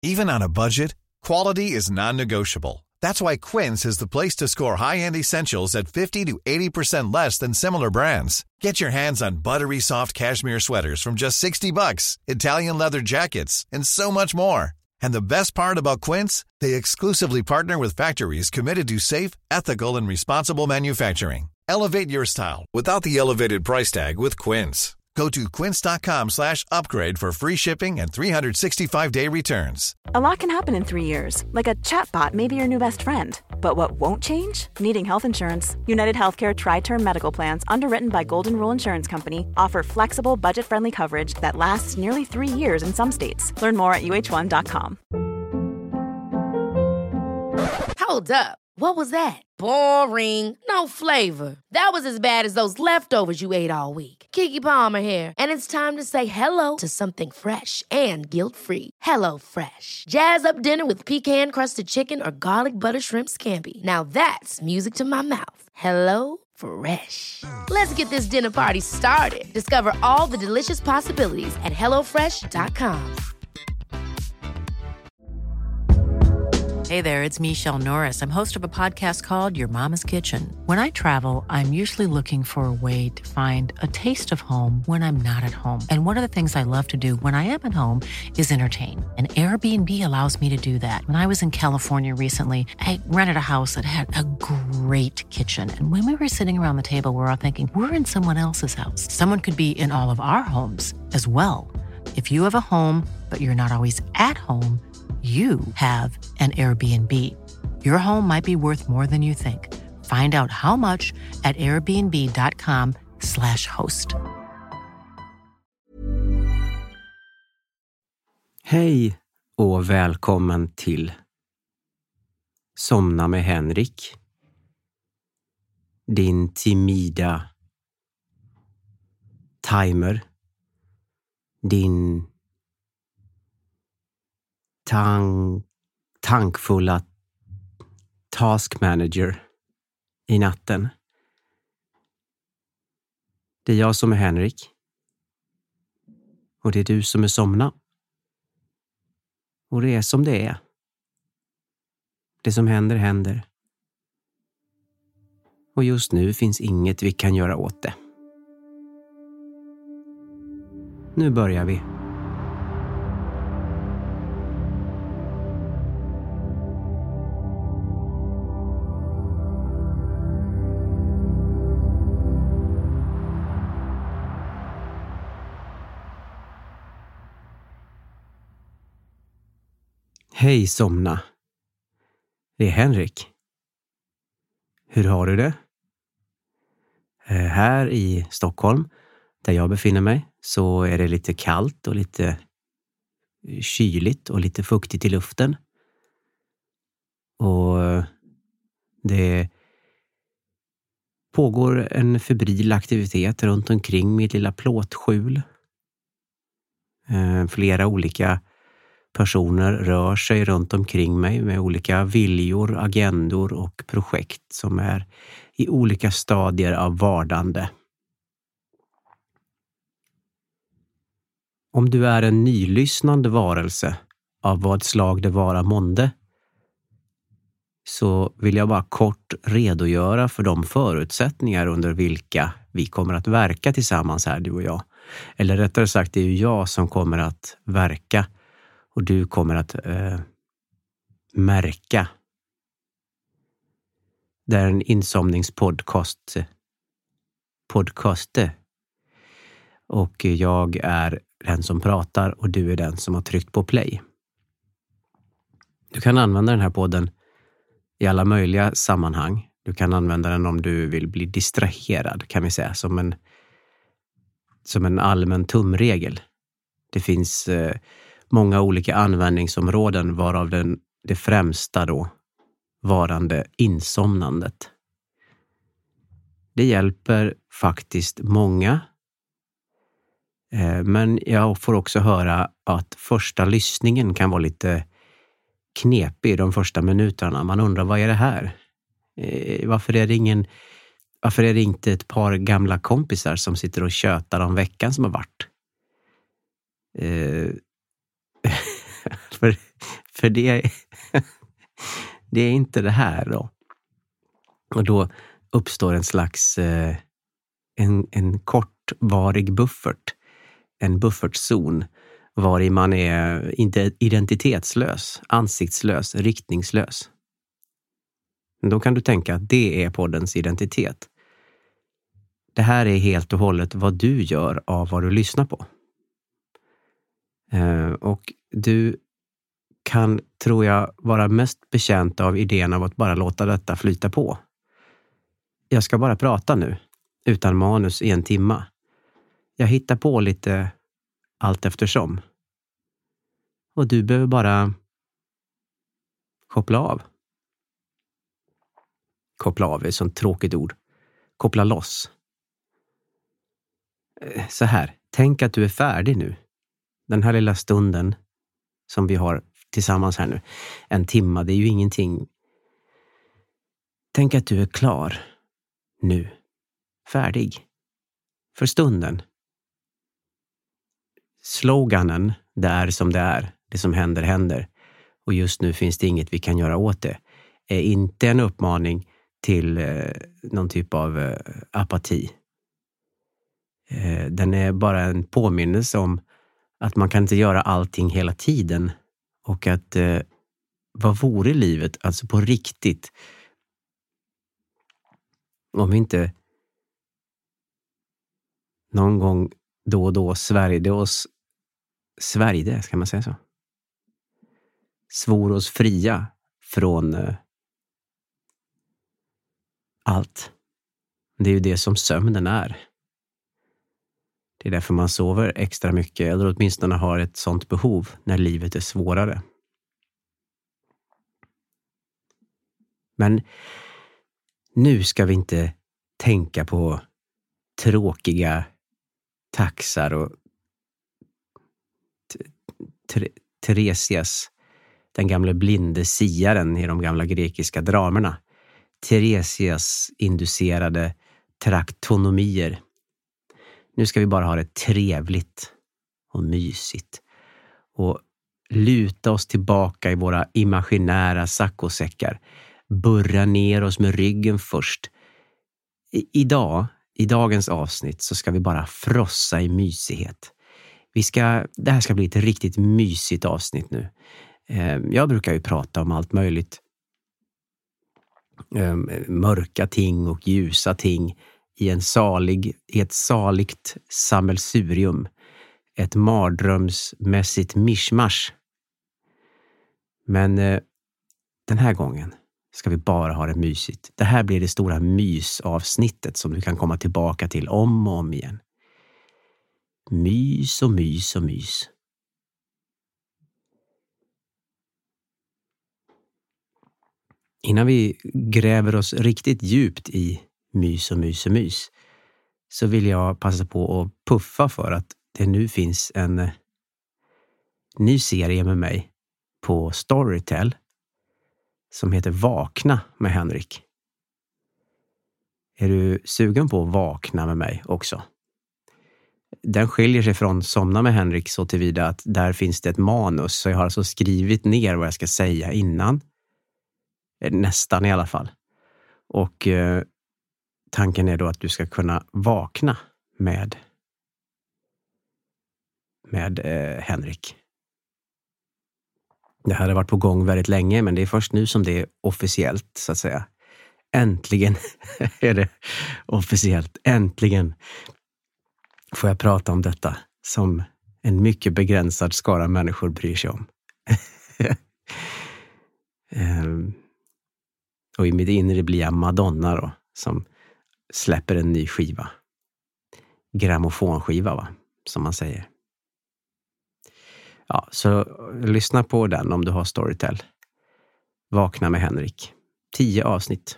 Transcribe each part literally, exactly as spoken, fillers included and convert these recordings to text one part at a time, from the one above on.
Even on a budget, quality is non-negotiable. That's why Quince is the place to score high-end essentials at fifty to eighty percent less than similar brands. Get your hands on buttery soft cashmere sweaters from just sixty bucks, Italian leather jackets, and so much more. And the best part about Quince, they exclusively partner with factories committed to safe, ethical, and responsible manufacturing. Elevate your style without the elevated price tag with Quince. Go to quince.com slash upgrade for free shipping and three sixty-five day returns. A lot can happen in three years, like a chatbot may be your new best friend. But what won't change? Needing health insurance. United Healthcare Tri-Term Medical Plans, underwritten by Golden Rule Insurance Company, offer flexible, budget-friendly coverage that lasts nearly three years in some states. Learn more at U H one dot com. Hold up. What was that? Boring. No flavor. That was as bad as those leftovers you ate all week. Keke Palmer here, and it's time to say hello to something fresh and guilt-free. Hello Fresh. Jazz up dinner with pecan-crusted chicken or garlic butter shrimp scampi. Now that's music to my mouth. Hello Fresh. Let's get this dinner party started. Discover all the delicious possibilities at hello fresh dot com. Hey there, it's Michelle Norris. I'm host of a podcast called Your Mama's Kitchen. When I travel, I'm usually looking for a way to find a taste of home when I'm not at home. And one of the things I love to do when I am at home is entertain. And Airbnb allows me to do that. When I was in California recently, I rented a house that had a great kitchen. And when we were sitting around the table, we were all thinking, we're in someone else's house. Someone could be in all of our homes as well. If you have a home, but you're not always at home, you have an Airbnb. Your home might be worth more than you think. Find out how much at airbnb.com slash host. Hej och välkommen till Somna med Henrik. Din timida timer. Din Tank, tankfulla task manager i natten. Det är jag som är Henrik. Och det är du som är Somna. Och det är som det är. Det som händer, händer. Och just nu finns inget vi kan göra åt det. Nu börjar vi. Hej Somna. Det är Henrik. Hur har du det? Eh, här i Stockholm, där jag befinner mig, så är det lite kallt och lite kyligt och lite fuktigt i luften. Och det pågår en febril aktivitet runt omkring mitt lilla plåtskjul. Eh, flera olika personer rör sig runt omkring mig med olika viljor, agendor och projekt som är i olika stadier av vardande. Om du är en nylyssnande varelse av vad slag det vara månde, så vill jag bara kort redogöra för de förutsättningar under vilka vi kommer att verka tillsammans här, du och jag. Eller rättare sagt, det är ju jag som kommer att verka. Och du kommer att eh, märka. Det är en insomningspodcast. Podcast. Och jag är den som pratar och du är den som har tryckt på play. Du kan använda den här podden i alla möjliga sammanhang. Du kan använda den om du vill bli distraherad, kan vi säga. Som en, som en allmän tumregel. Det finns Eh, många olika användningsområden, varav den, det främsta då varande insomnandet. Det hjälper faktiskt många. Eh, men jag får också höra att första lyssningen kan vara lite knepig de första minuterna. Man undrar, vad är det här? Eh, varför är det ingen, varför är det inte ett par gamla kompisar som sitter och tjötar om veckan som har varit? Eh, För För det är, det är inte det här då. Och då uppstår en slags eh, en, en kortvarig buffert. En buffertzon var i man är inte identitetslös, ansiktslös, riktningslös. Då kan du tänka att det är poddens identitet. Det här är helt och hållet vad du gör av vad du lyssnar på. Eh, och du kan, tror jag, vara mest betjänt av idén av att bara låta detta flyta på. Jag ska bara prata nu, utan manus i en timma. Jag hittar på lite allt eftersom. Och du behöver bara koppla av. Koppla av är ett sånt tråkigt ord. Koppla loss. Så här, tänk att du är färdig nu. Den här lilla stunden som vi har tillsammans här nu. En timma, det är ju ingenting. Tänk att du är klar. Nu. Färdig. För stunden. Sloganen, det är som det är. Det som händer, händer. Och just nu finns det inget vi kan göra åt det. Är inte en uppmaning till eh, någon typ av eh, apati. Eh, den är bara en påminnelse om att man kan inte göra allting hela tiden. Och att eh, vad vore livet, alltså på riktigt, om vi inte någon gång då och då svärjde oss, svärjde, ska man säga så? Svor oss fria från eh, allt. Det är ju det som sömnen är. Det är därför man sover extra mycket, eller åtminstone har ett sånt behov när livet är svårare. Men nu ska vi inte tänka på tråkiga taxar och Teresias, den gamla blinde siaren i de gamla grekiska dramerna. Teresias inducerade traktonomier. Nu ska vi bara ha det trevligt och mysigt. Och luta oss tillbaka i våra imaginära saccosäckar. Burra ner oss med ryggen först. I, idag, i dagens avsnitt, så ska vi bara frossa i mysighet. Vi ska, det här ska bli ett riktigt mysigt avsnitt nu. Eh, jag brukar ju prata om allt möjligt. Eh, mörka ting och ljusa ting. I, en salig, i ett saligt sammelsurium. Ett mardrömsmässigt mischmasch. Men eh, den här gången ska vi bara ha det mysigt. Det här blir det stora mysavsnittet som du kan komma tillbaka till om och om igen. Mys och mys och mys. Innan vi gräver oss riktigt djupt i mys och mys och mys, så vill jag passa på att puffa för att det nu finns en ny serie med mig på Storytel som heter Vakna med Henrik. Är du sugen på att vakna med mig också? Den skiljer sig från Somna med Henrik så tillvida att där finns det ett manus, så jag har alltså skrivit ner vad jag ska säga innan. Nästan i alla fall. Och eh, tanken är då att du ska kunna vakna med med eh, Henrik. Det här har varit på gång väldigt länge, men det är först nu som det är officiellt, så att säga. Äntligen är det officiellt. Äntligen får jag prata om detta som en mycket begränsad skara människor bryr sig om. um, och i mitt inre blir jag Madonna då, som släpper en ny skiva. Grammofonskiva, va? Som man säger. Ja, så lyssna på den om du har Storytel. Vakna med Henrik. Tio avsnitt.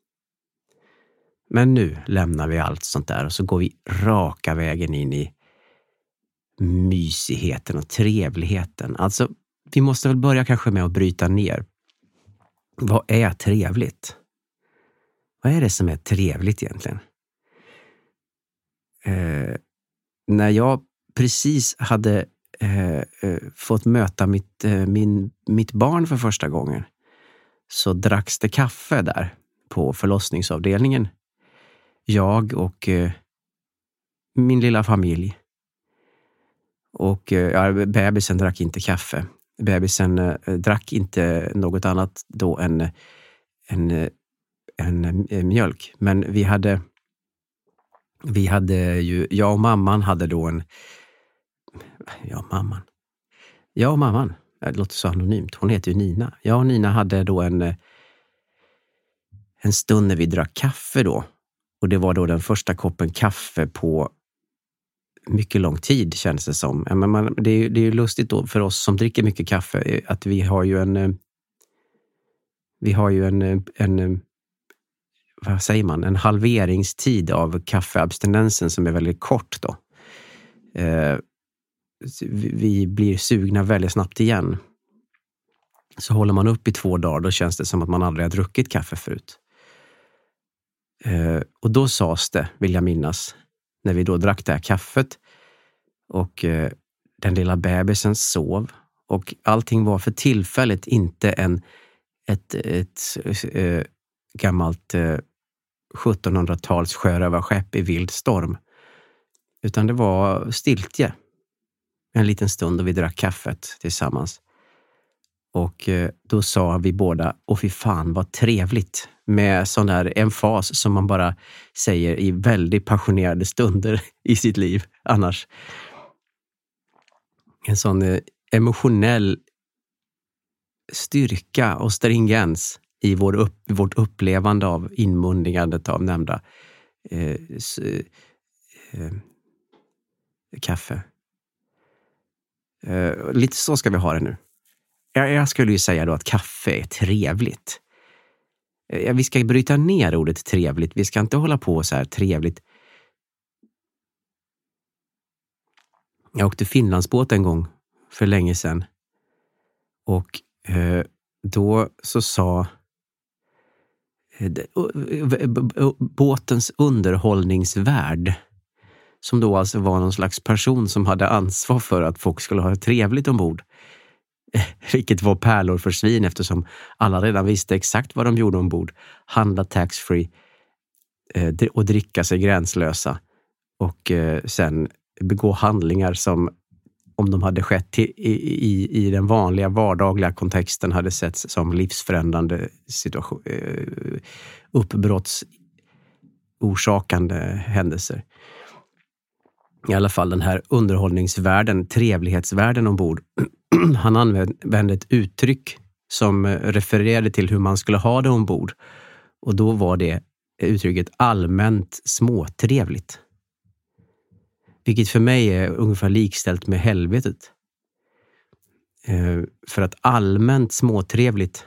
Men nu lämnar vi allt sånt där och så går vi raka vägen in i mysigheten och trevligheten. Alltså, vi måste väl börja kanske med att bryta ner. Vad är trevligt? Vad är det som är trevligt egentligen? Eh, när jag precis hade eh, eh, fått möta mitt, eh, min, mitt barn för första gången, så dracks det kaffe där på förlossningsavdelningen. Jag och eh, min lilla familj. Och eh, ja, bebisen drack inte kaffe. Bebisen eh, drack inte något annat då än, än, än, än mjölk. Men vi hade, vi hade ju, jag och mamman hade då en, ja mamman, jag och mamman, det låter så anonymt, hon heter ju Nina. Jag och Nina hade då en, en stund när vi drack kaffe då. Och det var då den första koppen kaffe på mycket lång tid, känns det som. Men man, det, är, det är ju lustigt då för oss som dricker mycket kaffe att vi har ju en vi har ju en, en vad säger man, en halveringstid av kaffeabstinensen som är väldigt kort då. Eh, vi blir sugna väldigt snabbt igen. Så håller man upp i två dagar, då känns det som att man aldrig har druckit kaffe förut. Eh, och då sades det, vill jag minnas, när vi då drack det här kaffet och eh, den lilla bebisen sov och allting var för tillfället inte en ett, ett, ett eh, gammalt eh, sjuttonhundratals sjörövarskepp i vild storm, utan det var stiltje en liten stund och vi drack kaffet tillsammans. Och eh, då sa vi båda, åh fy fan vad trevligt, med sån där emfas som man bara säger i väldigt passionerade stunder i sitt liv annars. En sån eh, emotionell styrka och stringens i vår upp, vårt upplevande av inmundigandet av nämnda eh, s, eh, kaffe. Eh, lite så ska vi ha det nu. Jag, jag skulle ju säga då att kaffe är trevligt. Eh, vi ska bryta ner ordet trevligt. Vi ska inte hålla på så här trevligt. Jag åkte Finlandsbåt en gång för länge sedan. Och eh, då så sa eh, båtens underhållningsvärd, som då alltså var någon slags person som hade ansvar för att folk skulle ha det trevligt ombord. Eh, vilket var pärlor för svin, eftersom alla redan visste exakt vad de gjorde ombord. Handla tax-free eh, och dricka sig gränslösa. Och eh, sen begå handlingar som, om de hade skett i, i, i den vanliga vardagliga kontexten, hade setts som livsförändrande situation, eh, uppbrottsorsakande händelser. I alla fall den här underhållningsvärden, trevlighetsvärden ombord. Han använde ett uttryck som refererade till hur man skulle ha det ombord. Och då var det uttrycket allmänt småtrevligt. Vilket för mig är ungefär likställt med helvetet. Eh, för att allmänt småtrevligt,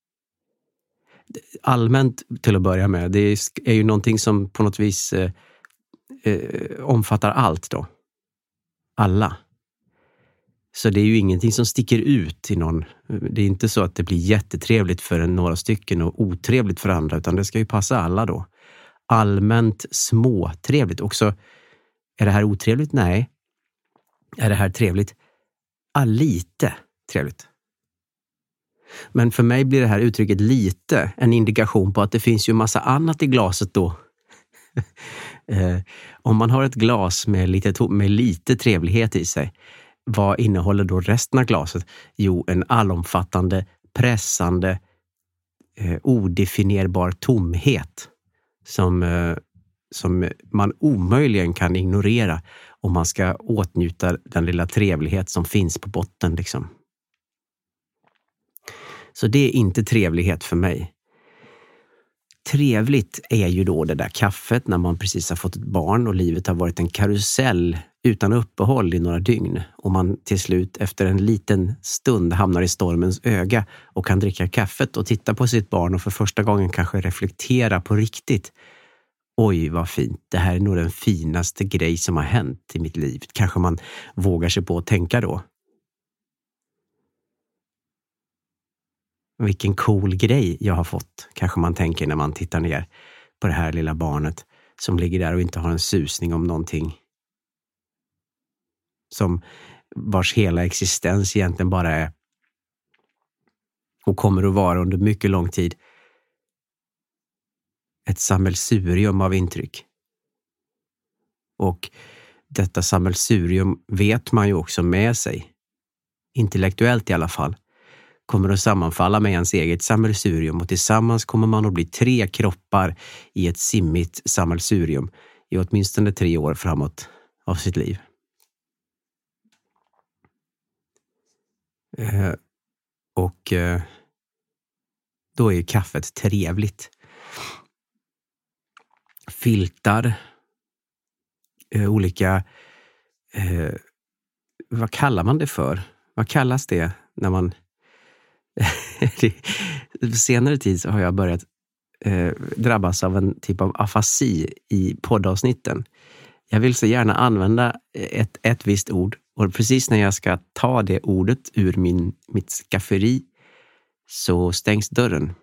allmänt till att börja med, det är, är ju någonting som på något vis eh, eh, omfattar allt då. Alla. Så det är ju ingenting som sticker ut i någon. Det är inte så att det blir jättetrevligt för några stycken och otrevligt för andra, utan det ska ju passa alla då. Allmänt småtrevligt. Också, är det här otrevligt? Nej. Är det här trevligt? Ah, lite trevligt. Men för mig blir det här uttrycket lite en indikation på att det finns ju massa annat i glaset då. eh, om man har ett glas med lite, med lite trevlighet i sig, vad innehåller då resten av glaset? Jo, en allomfattande, pressande, eh, odefinierbar tomhet som, eh, som man omöjligen kan ignorera om man ska åtnjuta den lilla trevlighet som finns på botten liksom. Så det är inte trevlighet för mig. Trevligt är ju då det där kaffet när man precis har fått ett barn och livet har varit en karusell utan uppehåll i några dygn. Och man till slut efter en liten stund hamnar i stormens öga och kan dricka kaffet och titta på sitt barn och för första gången kanske reflektera på riktigt. Oj, vad fint. Det här är nog den finaste grej som har hänt i mitt liv. Kanske man vågar sig på att tänka då. Vilken cool grej jag har fått, kanske man tänker när man tittar ner på det här lilla barnet som ligger där och inte har en susning om någonting. Som vars hela existens egentligen bara är och kommer att vara under mycket lång tid ett sammelsurium av intryck. Och detta sammelsurium vet man ju också med sig, intellektuellt i alla fall, kommer att sammanfalla med ens eget sammelsurium och tillsammans kommer man att bli tre kroppar i ett simmigt sammelsurium i åtminstone tre år framåt av sitt liv. Eh, och eh, då är ju kaffet trevligt. Filtar, eh, olika, eh, vad kallar man det för? Vad kallas det när man på senare tid så har jag börjat eh, drabbas av en typ av afasi i poddavsnitten. Jag vill så gärna använda ett, ett visst ord och precis när jag ska ta det ordet ur min, mitt skafferi så stängs dörren.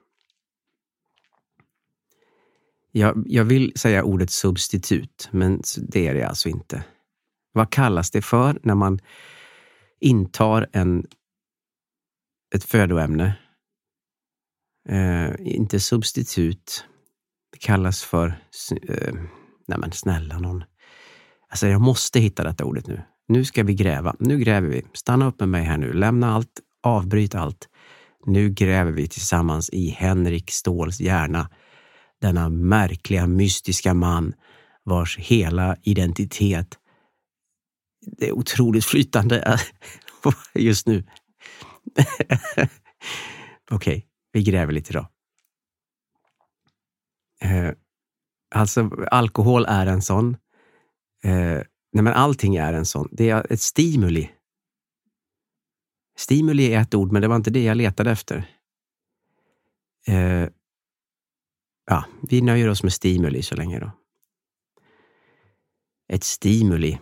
Jag, jag vill säga ordet substitut, men det är det alltså inte. Vad kallas det för när man intar en, ett födoämne? Eh, inte substitut. Det kallas för... Eh, nej men snälla någon. Alltså jag måste hitta detta ordet nu. Nu ska vi gräva. Nu gräver vi. Stanna upp med mig här nu. Lämna allt. Avbryt allt. Nu gräver vi tillsammans i Henrik Ståhls hjärna. Denna märkliga, mystiska man vars hela identitet det är otroligt flytande just nu. Okej, okay, vi gräver lite då. Eh, alltså, alkohol är en sån. Eh, nej men allting är en sån. Det är ett stimuli. Stimuli är ett ord, men det var inte det jag letade efter. Eh, ja, vi nöjer oss med stimuli så länge då. Ett stimuli.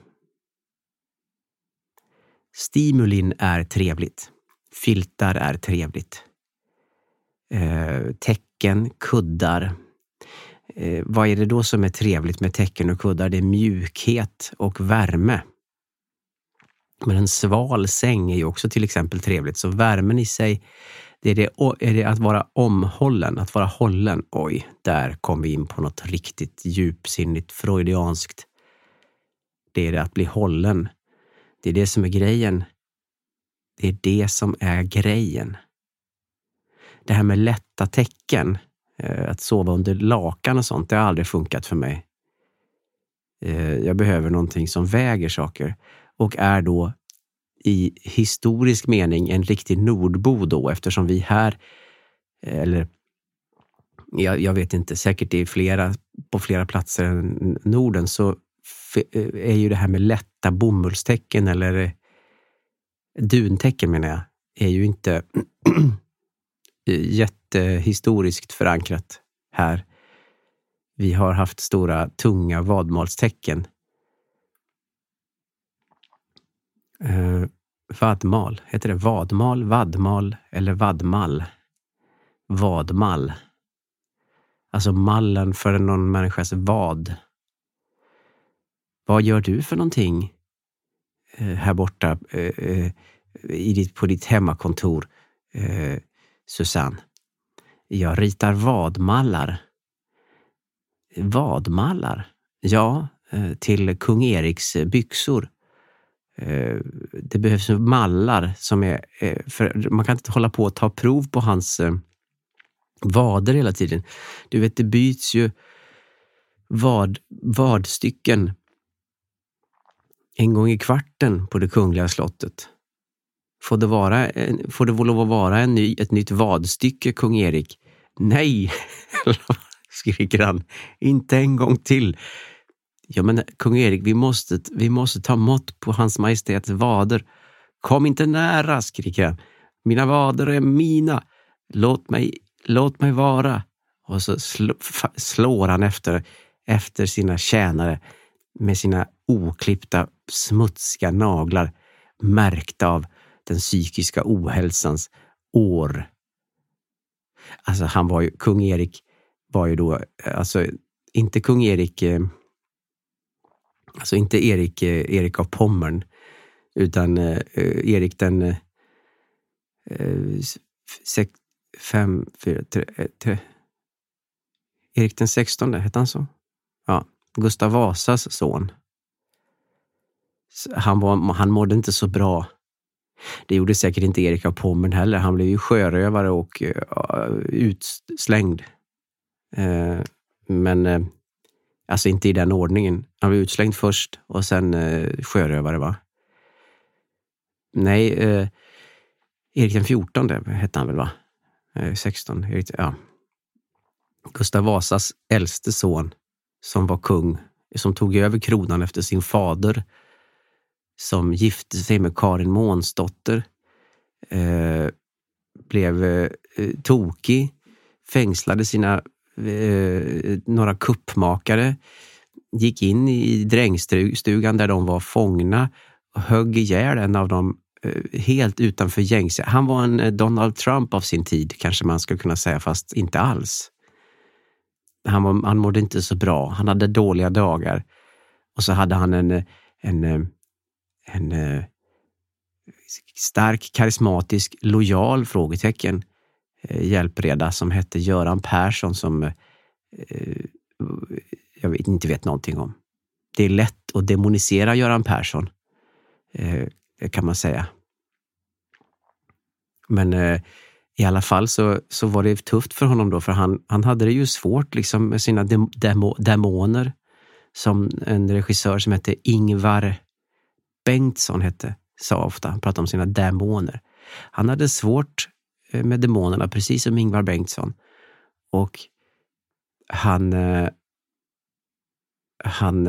Stimulin är trevligt. Filtar är trevligt. Eh, tecken, kuddar. Eh, vad är det då som är trevligt med tecken och kuddar? Det är mjukhet och värme. Men en sval säng är ju också till exempel trevligt. Så värmen i sig, det är, det, är det att vara omhållen, att vara hållen. Oj, där kom vi in på något riktigt djupsinnigt, freudianskt. Det är det att bli hållen. Det är det som är grejen. Det är det som är grejen. Det här med lätta täcken, att sova under lakan och sånt, det har aldrig funkat för mig. Jag behöver någonting som väger saker och är då i historisk mening en riktig nordbo då, eftersom vi här, eller jag, jag vet inte, säkert i flera, på flera platser än Norden så är ju det här med lätta bomullstecken eller duntecken menar jag, är ju inte jättehistoriskt förankrat här. Vi har haft stora, tunga vadmalstecken. Eh, vadmal, heter det vadmal, vadmal eller vadmal? Vadmal. Alltså mallen för någon människas vad. Vad gör du för någonting eh, här borta eh, i ditt, på ditt hemmakontor, eh, Susanne? Jag ritar vadmallar. Vadmallar? Ja, eh, till kung Eriks byxor. Eh, det behövs mallar som är... Eh, för man kan inte hålla på att ta prov på hans eh, vader hela tiden. Du vet, det byts ju vad, vadstycken en gång i kvarten på det kungliga slottet. Får det vara får det lov att vara en ny, ett nytt vadstycke, kung Erik? Nej, skriker han. Inte en gång till. Ja, men kung Erik, vi måste, vi måste ta mått på hans majestäts vader. Kom inte nära, skriker han. Mina vader är mina. Låt mig, låt mig vara. Och så sl, slår han efter, efter sina tjänare med sina oklippta, smutsiga naglar, märkta av den psykiska ohälsans år. Alltså han var ju, kung Erik var ju då, alltså inte kung Erik, alltså inte Erik, Erik av Pommern, Utan eh, Erik den eh, sex, fem, fyra, tre, tre. Erik den sextonde, hette han så? Ja, Gustav Vasas son. Han, var, han mådde inte så bra. Det gjorde säkert inte Erik av Pommern heller. Han blev ju sjörövare och uh, utslängd. Uh, men uh, alltså inte i den ordningen. Han blev utslängd först och sen uh, sjörövare, va? Nej, uh, Erik den fjortonde hette han väl, va? Uh, sexton, Erik, ja. Gustav Vasas äldste son som var kung, som tog över kronan efter sin fader, som gifte sig med Karin Månsdotter, eh, blev eh, tokig, fängslade sina eh, några kuppmakare, gick in i drängstugan där de var fångna och högg ihjäl en av dem eh, helt utanför gängse. Han var en Donald Trump av sin tid, kanske man skulle kunna säga, fast inte alls. Han, var, han mådde inte så bra. Han hade dåliga dagar. Och så hade han en, en, en, en stark, karismatisk, lojal frågetecken hjälpreda som hette Göran Persson, som jag vet, inte vet någonting om. Det är lätt att demonisera Göran Persson, det kan man säga. Men i alla fall så, så var det tufft för honom då, för han, han hade det ju svårt liksom med sina dem, demo, demoner, som en regissör som hette Ingvar Bengtsson hette, sa ofta. Han pratade om sina demoner. Han hade svårt med demonerna, precis som Ingvar Bengtsson. Och han han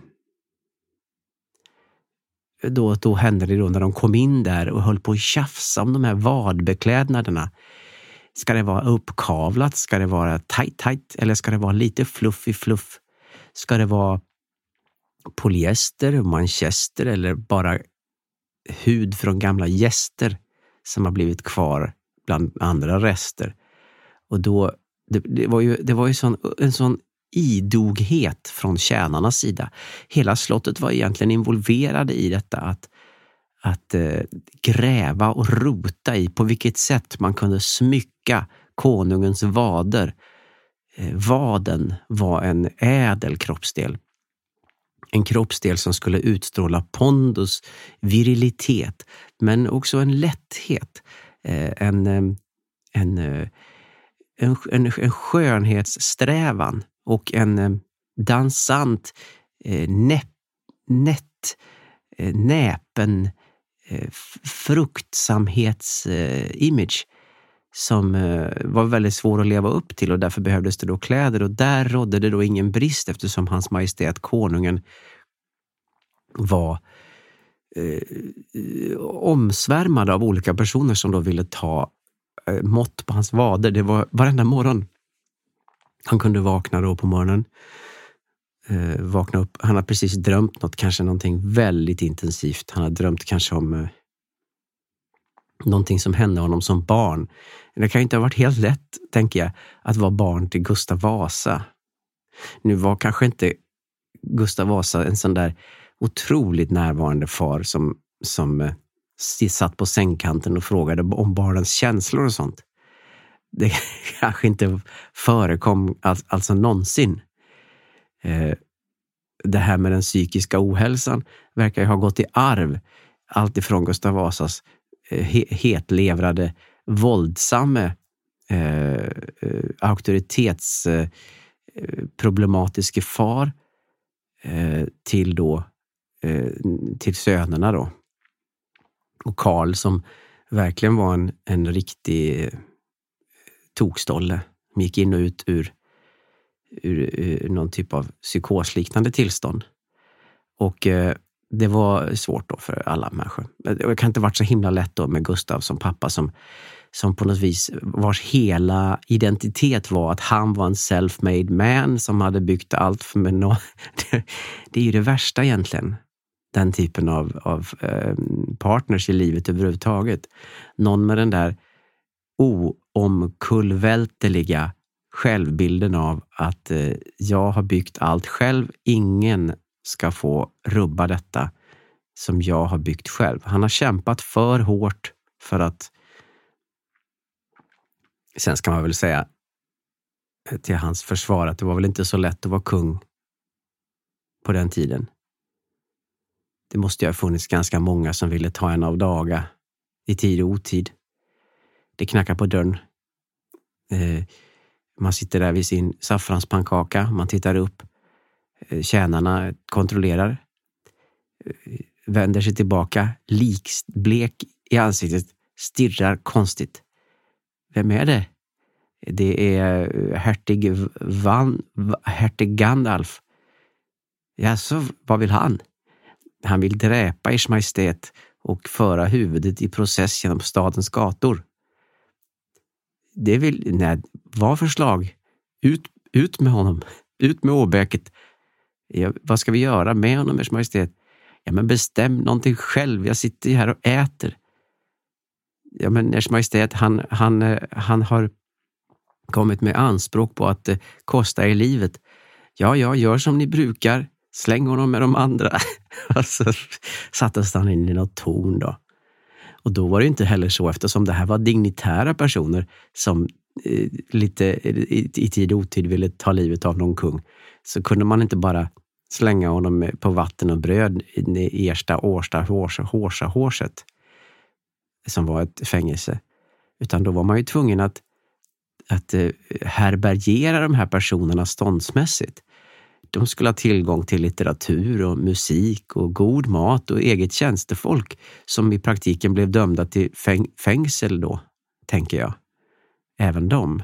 Då, då hände det då när de kom in där och höll på att tjafsa om de här vadbeklädnaderna. Ska det vara uppkavlat? Ska det vara tight tight? Eller ska det vara lite fluffy fluff? Ska det vara polyester, manchester eller bara hud från gamla gäster som har blivit kvar bland andra rester? Och då, det, det var ju, det var ju sån, en sån idoghet från tjänarnas sida. Hela slottet var egentligen involverade i detta att, att eh, gräva och rota i på vilket sätt man kunde smycka konungens vader. Eh, vaden var en ädel kroppsdel. En kroppsdel som skulle utstråla pondus, virilitet, men också en lätthet. Eh, en, en, en, en, en, en skönhetssträvan. Och en eh, dansant, eh, näpp, nätt, eh, näpen eh, fruktsamhetsimage eh, som eh, var väldigt svår att leva upp till, och därför behövdes det då kläder. Och där rådde det då ingen brist, eftersom hans majestät konungen var eh, omsvärmad av olika personer som då ville ta eh, mått på hans vader. Det var varenda morgon. Han kunde vakna då på morgonen. Eh, vakna upp. Han har precis drömt något, kanske någonting väldigt intensivt. Han har drömt kanske om eh, någonting som hände honom som barn. Det kan ju inte ha varit helt lätt, tänker jag, att vara barn till Gustav Vasa. Nu var kanske inte Gustav Vasa en sån där otroligt närvarande far som, som eh, satt på sängkanten och frågade om barnens känslor och sånt. Det kanske inte förekom all, alltså någonsin. Eh, det här med den psykiska ohälsan verkar ju ha gått i arv allt ifrån Gustav Vasas eh, hetlevrade, våldsamme eh, eh, auktoritetsproblematiske eh, far eh, till då eh, till sönerna då. Och Karl, som verkligen var en, en riktig tokstolle, gick in och ut ur, ur, ur någon typ av psykosliknande tillstånd. Och eh, det var svårt då för alla människor. Det kan inte varit så himla lätt då med Gustav som pappa, som, som på något vis vars hela identitet var att han var en self-made man som hade byggt allt för mig. No, det, det är ju det värsta egentligen. Den typen av, av eh, partners i livet överhuvudtaget. Någon med den där oomkullvälteliga självbilden av att eh, jag har byggt allt själv. Ingen ska få rubba detta. som jag har byggt själv. Han har kämpat för hårt för att... Sen ska man väl säga till hans försvar att det var väl inte så lätt att vara kung på den tiden. Det måste ju ha funnits ganska många som ville ta en av daga i tid och otid. Det knackar på dörren. Eh, man sitter där vid sin saffranspannkaka. Man tittar upp. Eh, tjänarna kontrollerar. Eh, vänder sig tillbaka. Likblek i ansiktet. Stirrar konstigt. Vem är det? Det är hertig Van, hertig Gandalf. Ja, så vad vill han? Han vill dräpa Ers Majestät och föra huvudet i process genom stadens gator. Det vill, nej, vad förslag? Ut, ut med honom. Ut med åbäket. Ja, vad ska vi göra med honom, Ers Majestät? Ja, men bestäm någonting själv. Jag sitter här och äter. Ja, men Ers Majestät, han, han, han har kommit med anspråk på att eh, kosta er livet. Ja, ja, gör som ni brukar. Släng honom med de andra. Och så sattes han in i något torn då. Och då var det inte heller så, eftersom det här var dignitära personer som eh, lite i, i tid och otid ville ta livet av någon kung. Så kunde man inte bara slänga honom på vatten och bröd i Ersta Årsta Hårsa Hårset som var ett fängelse. Utan då var man ju tvungen att, att eh, härbärgera de här personerna ståndsmässigt. De skulle ha tillgång till litteratur och musik och god mat och eget tjänstefolk som i praktiken blev dömda till fäng- fängsel då, tänker jag. Även de.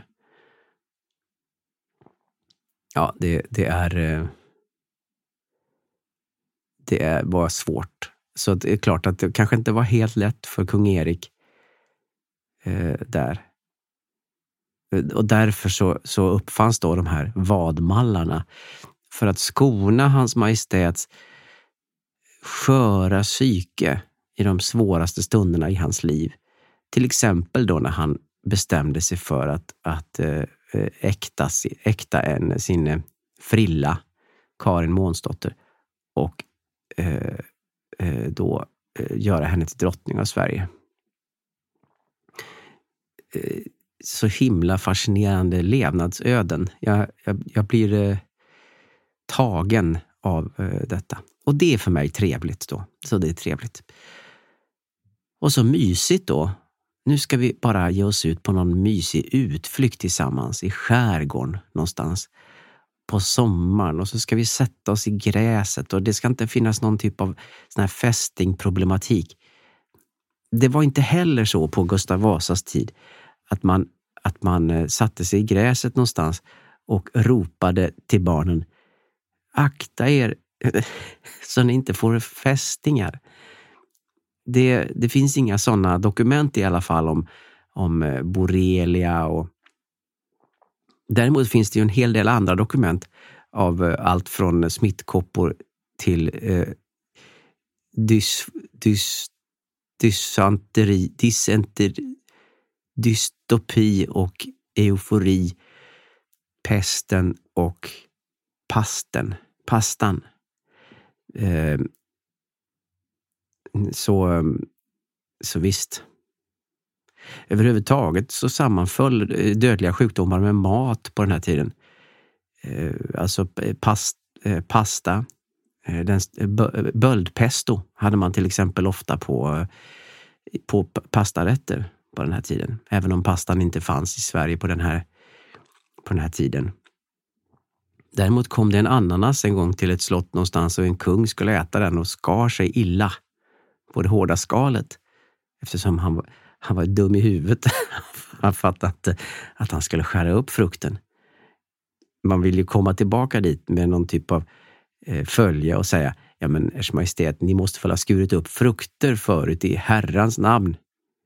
Ja, det, det är det är, var svårt. Så det är klart att det kanske inte var helt lätt för kung Erik eh, där. Och därför så, så uppfanns då de här vadmallarna. För att skona hans majestäts sköra psyke i de svåraste stunderna i hans liv. Till exempel då när han bestämde sig för att, att äh, äkta, äkta en, sin äh, frilla, Karin Månsdotter, och äh, äh, då äh, göra henne till drottning av Sverige. Äh, så himla fascinerande levnadsöden. Jag, jag, jag blir... Äh, tagen av uh, detta. Och det är för mig trevligt då. Så det är trevligt. Och så mysigt då. Nu ska vi bara ge oss ut på någon mysig utflykt tillsammans i skärgården någonstans på sommaren. Och så ska vi sätta oss i gräset och det ska inte finnas någon typ av sån här fästingproblematik. Det var inte heller så på Gustav Vasas tid att man, att man uh, satte sig i gräset någonstans och ropade till barnen: akta er så ni inte får fästingar. Det, det finns inga sådana dokument i alla fall om, om borrelia. Och däremot finns det ju en hel del andra dokument av allt från smittkoppor till eh, dys, dys, dysanteri, dysenteri, dystopi och eufori, pesten och pasten. Pastan. Eh, så, så visst. Överhuvudtaget så sammanföll dödliga sjukdomar med mat på den här tiden. Eh, alltså past, eh, pasta. Eh, den, böldpesto hade man till exempel ofta på, på pastarätter på den här tiden. Även om pastan inte fanns i Sverige på den här, på den här tiden. Däremot kom det en ananas en gång till ett slott någonstans och en kung skulle äta den och skar sig illa på det hårda skalet. Eftersom han, han var dum i huvudet. Han fattade inte att han skulle skära upp frukten. Man vill ju komma tillbaka dit med någon typ av eh, följe och säga: ja men Ers Majestät, ni måste väl ha skurit upp frukter förut i Herrans namn.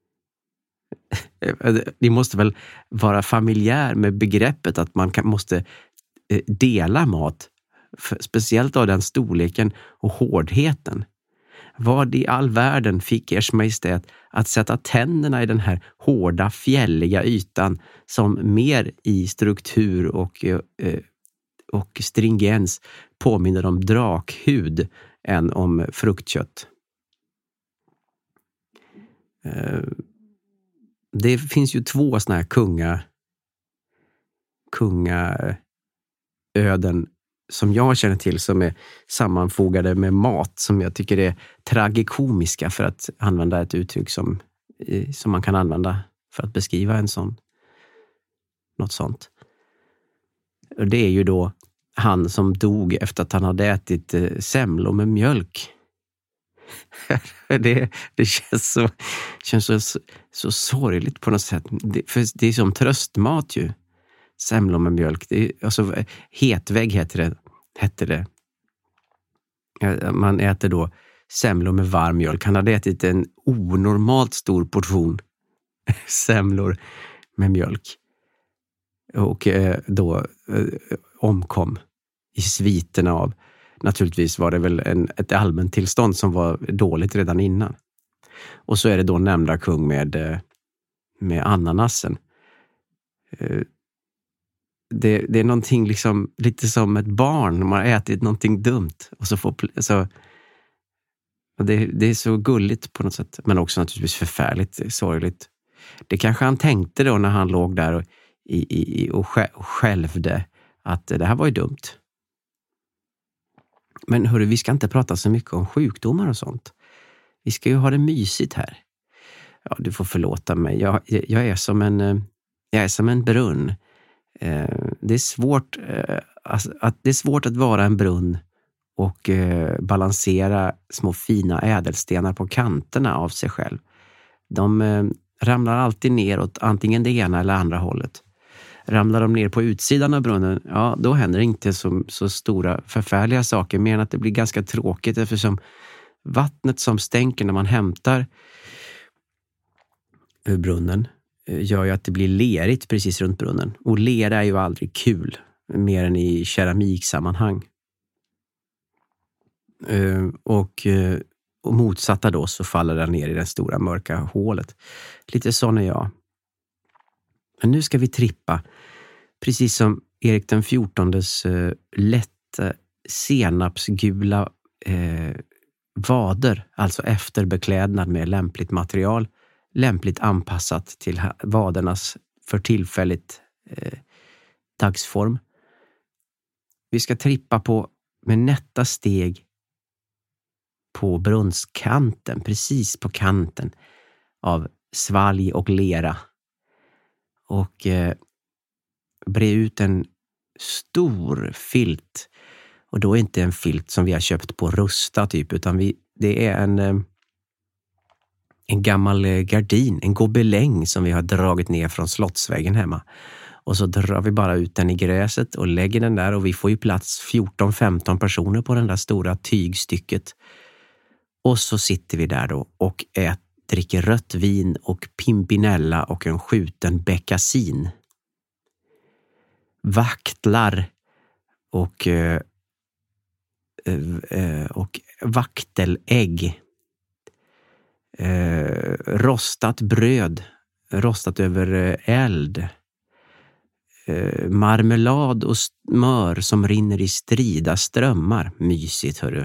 Ni måste väl vara familjär med begreppet att man kan, måste dela mat, speciellt av den storleken och hårdheten. Vad i all världen fick Ers Majestät att sätta tänderna i den här hårda, fjälliga ytan som mer i struktur och, och stringens påminner om drakhud än om fruktkött? Det finns ju två såna här kunga kungaöden som jag känner till som är sammanfogade med mat som jag tycker är tragikomiska, för att använda ett uttryck som, som man kan använda för att beskriva en sån, något sånt. Och det är ju då han som dog efter att han hade ätit eh, semlor med mjölk. det, det känns så, känns så, så, så sorgligt på något sätt. Det, för det är som tröstmat ju. Semlor med mjölk. Det är, alltså, hetvägg heter det, heter det. Man äter då semlor med varm mjölk. Han hade ätit en onormalt stor portion semlor med mjölk. Och eh, då eh, omkom i sviterna av, naturligtvis var det väl en, ett allmänt tillstånd som var dåligt redan innan. Och så är det då nämnda kung med, eh, med ananasen. Eh, det, det är någonting liksom, lite som ett barn, man har ätit någonting dumt. Och så får, så, och det, det är så gulligt på något sätt, men också naturligtvis förfärligt sorgligt. Det kanske han tänkte då när han låg där och I, i, och skälvde att det här var ju dumt. Men hörru, vi ska inte prata så mycket om sjukdomar och sånt. Vi ska ju ha det mysigt här. Ja, du får förlåta mig. Jag, jag, är, som en, jag är som en brunn. Det är svårt att, det är svårt att vara en brunn och balansera små fina ädelstenar på kanterna av sig själv. De ramlar alltid ner åt antingen det ena eller andra hållet. Ramlar de ner på utsidan av brunnen, ja, då händer inte så, så stora förfärliga saker, mer än att det blir ganska tråkigt, eftersom vattnet som stänker när man hämtar ur brunnen gör ju att det blir lerigt precis runt brunnen. Och lera är ju aldrig kul, mer än i keramiksammanhang. Och, och motsatta då så faller den ner i det stora mörka hålet. Lite sån är jag. Men nu ska vi trippa, precis som Erik den fjortondes eh, lätta senapsgula eh, vader, alltså efterbeklädnad med lämpligt material, lämpligt anpassat till vadernas för tillfälligt eh, dagsform. Vi ska trippa på med nätta steg på brunnskanten, precis på kanten av svalg och lera. Och eh, bre ut en stor filt. Och då är inte en filt som vi har köpt på Rusta typ, utan vi, det är en, eh, en gammal eh, gardin, en gobeläng som vi har dragit ner från slottsväggen hemma. Och så drar vi bara ut den i gräset och lägger den där, och vi får ju plats fjorton femton personer på den där stora tygstycket. Och så sitter vi där då och äter. Dricker rött vin och pimpinella och en skjuten beckasin. Vaktlar och, eh, eh, och vaktelägg. Eh, rostat bröd. Rostat över eld. Eh, marmelad och smör som rinner i strida strömmar. Mysigt, hörru.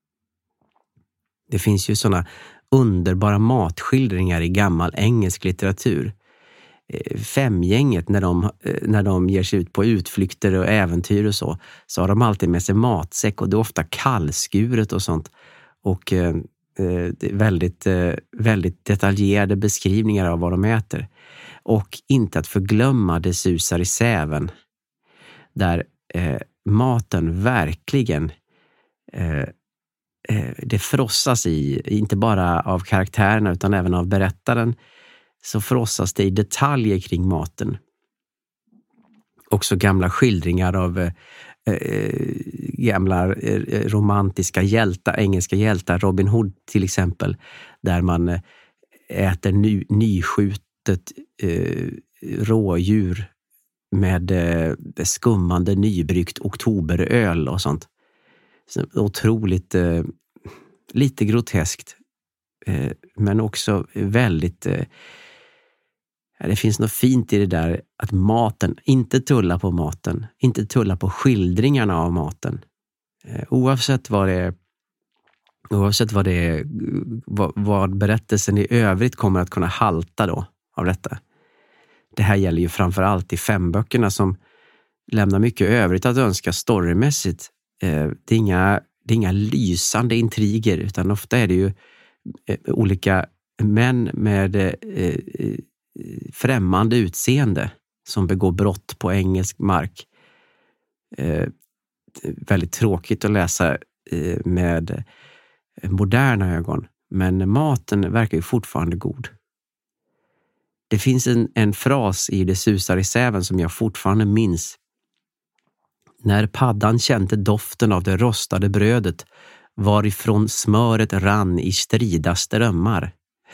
Det finns ju såna underbara matskildringar i gammal engelsk litteratur. Femgänget, när de, när de ger sig ut på utflykter och äventyr och så, så har de alltid med sig matsäck, och det är ofta kallskuret och sånt. Och eh, det är väldigt, eh, väldigt detaljerade beskrivningar av vad de äter. Och inte att förglömma det susar i säven. Där eh, maten verkligen eh, det frossas i, inte bara av karaktärerna utan även av berättaren, så frossas det i detaljer kring maten. Också gamla skildringar av eh, gamla eh, romantiska hjältar, engelska hjältar, Robin Hood till exempel, där man äter ny, nyskjutet eh, rådjur med eh, skummande nybryggt oktoberöl och sånt. Så otroligt eh, lite groteskt, eh, men också väldigt eh, det finns något fint i det där att maten, inte tulla på maten, inte tulla på skildringarna av maten. Eh, oavsett vad det Oavsett vad det är, vad, vad berättelsen i övrigt kommer att kunna halta då av detta. Det här gäller ju framförallt i femböckerna som lämnar mycket övrigt att önska storymässigt. Eh, det, är inga, det är inga lysande intriger, utan ofta är det ju eh, olika män med eh, främmande utseende som begår brott på engelsk mark. Eh, väldigt tråkigt att läsa eh, med moderna ögon, men maten verkar ju fortfarande god. Det finns en, en fras i Det susar i säven som jag fortfarande minns. När paddan kände doften av det rostade brödet, varifrån smöret rann i strida strömmar.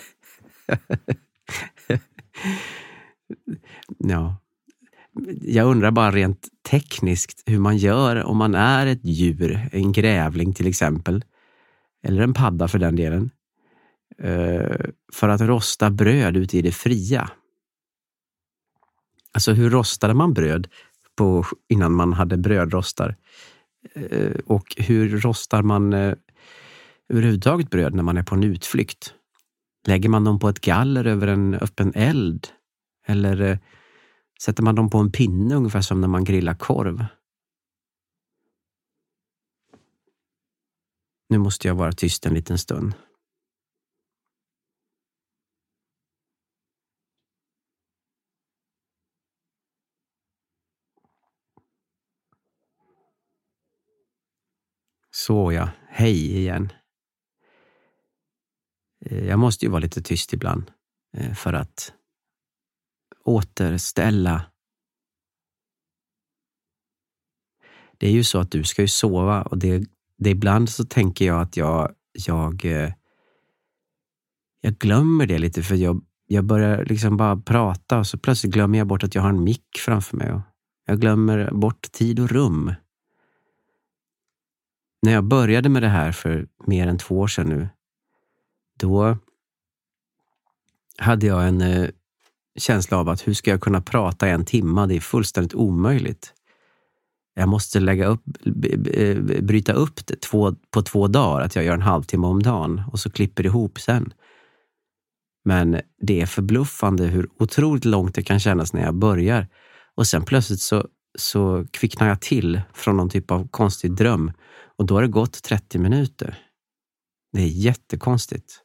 Ja. Jag undrar bara rent tekniskt hur man gör om man är ett djur, en grävling till exempel, eller en padda för den delen, för att rosta bröd ute i det fria. Alltså hur rostade man bröd på, innan man hade brödrostar? Och hur rostar man överhuvudtaget bröd när man är på en utflykt? Lägger man dem på ett galler över en öppen eld? Eller sätter man dem på en pinne ungefär som när man grillar korv? Nu måste jag vara tyst en liten stund. Så ja, hej igen. Jag måste ju vara lite tyst ibland för att återställa. Det är ju så att du ska ju sova, och det, det ibland så tänker jag att jag jag, jag glömmer det lite, för jag, jag börjar liksom bara prata och så plötsligt glömmer jag bort att jag har en mick framför mig, och jag glömmer bort tid och rum. När jag började med det här för mer än två år sedan nu, då hade jag en eh, känsla av att hur ska jag kunna prata en timma? Det är fullständigt omöjligt. Jag måste lägga upp, b- b- bryta upp det två, på två dagar, att jag gör en halvtimme om dagen och så klipper det ihop sen. Men det är förbluffande hur otroligt långt det kan kännas när jag börjar. Och sen plötsligt så, så kvicknar jag till från någon typ av konstig dröm. Och då har det gått trettio minuter. Det är jättekonstigt.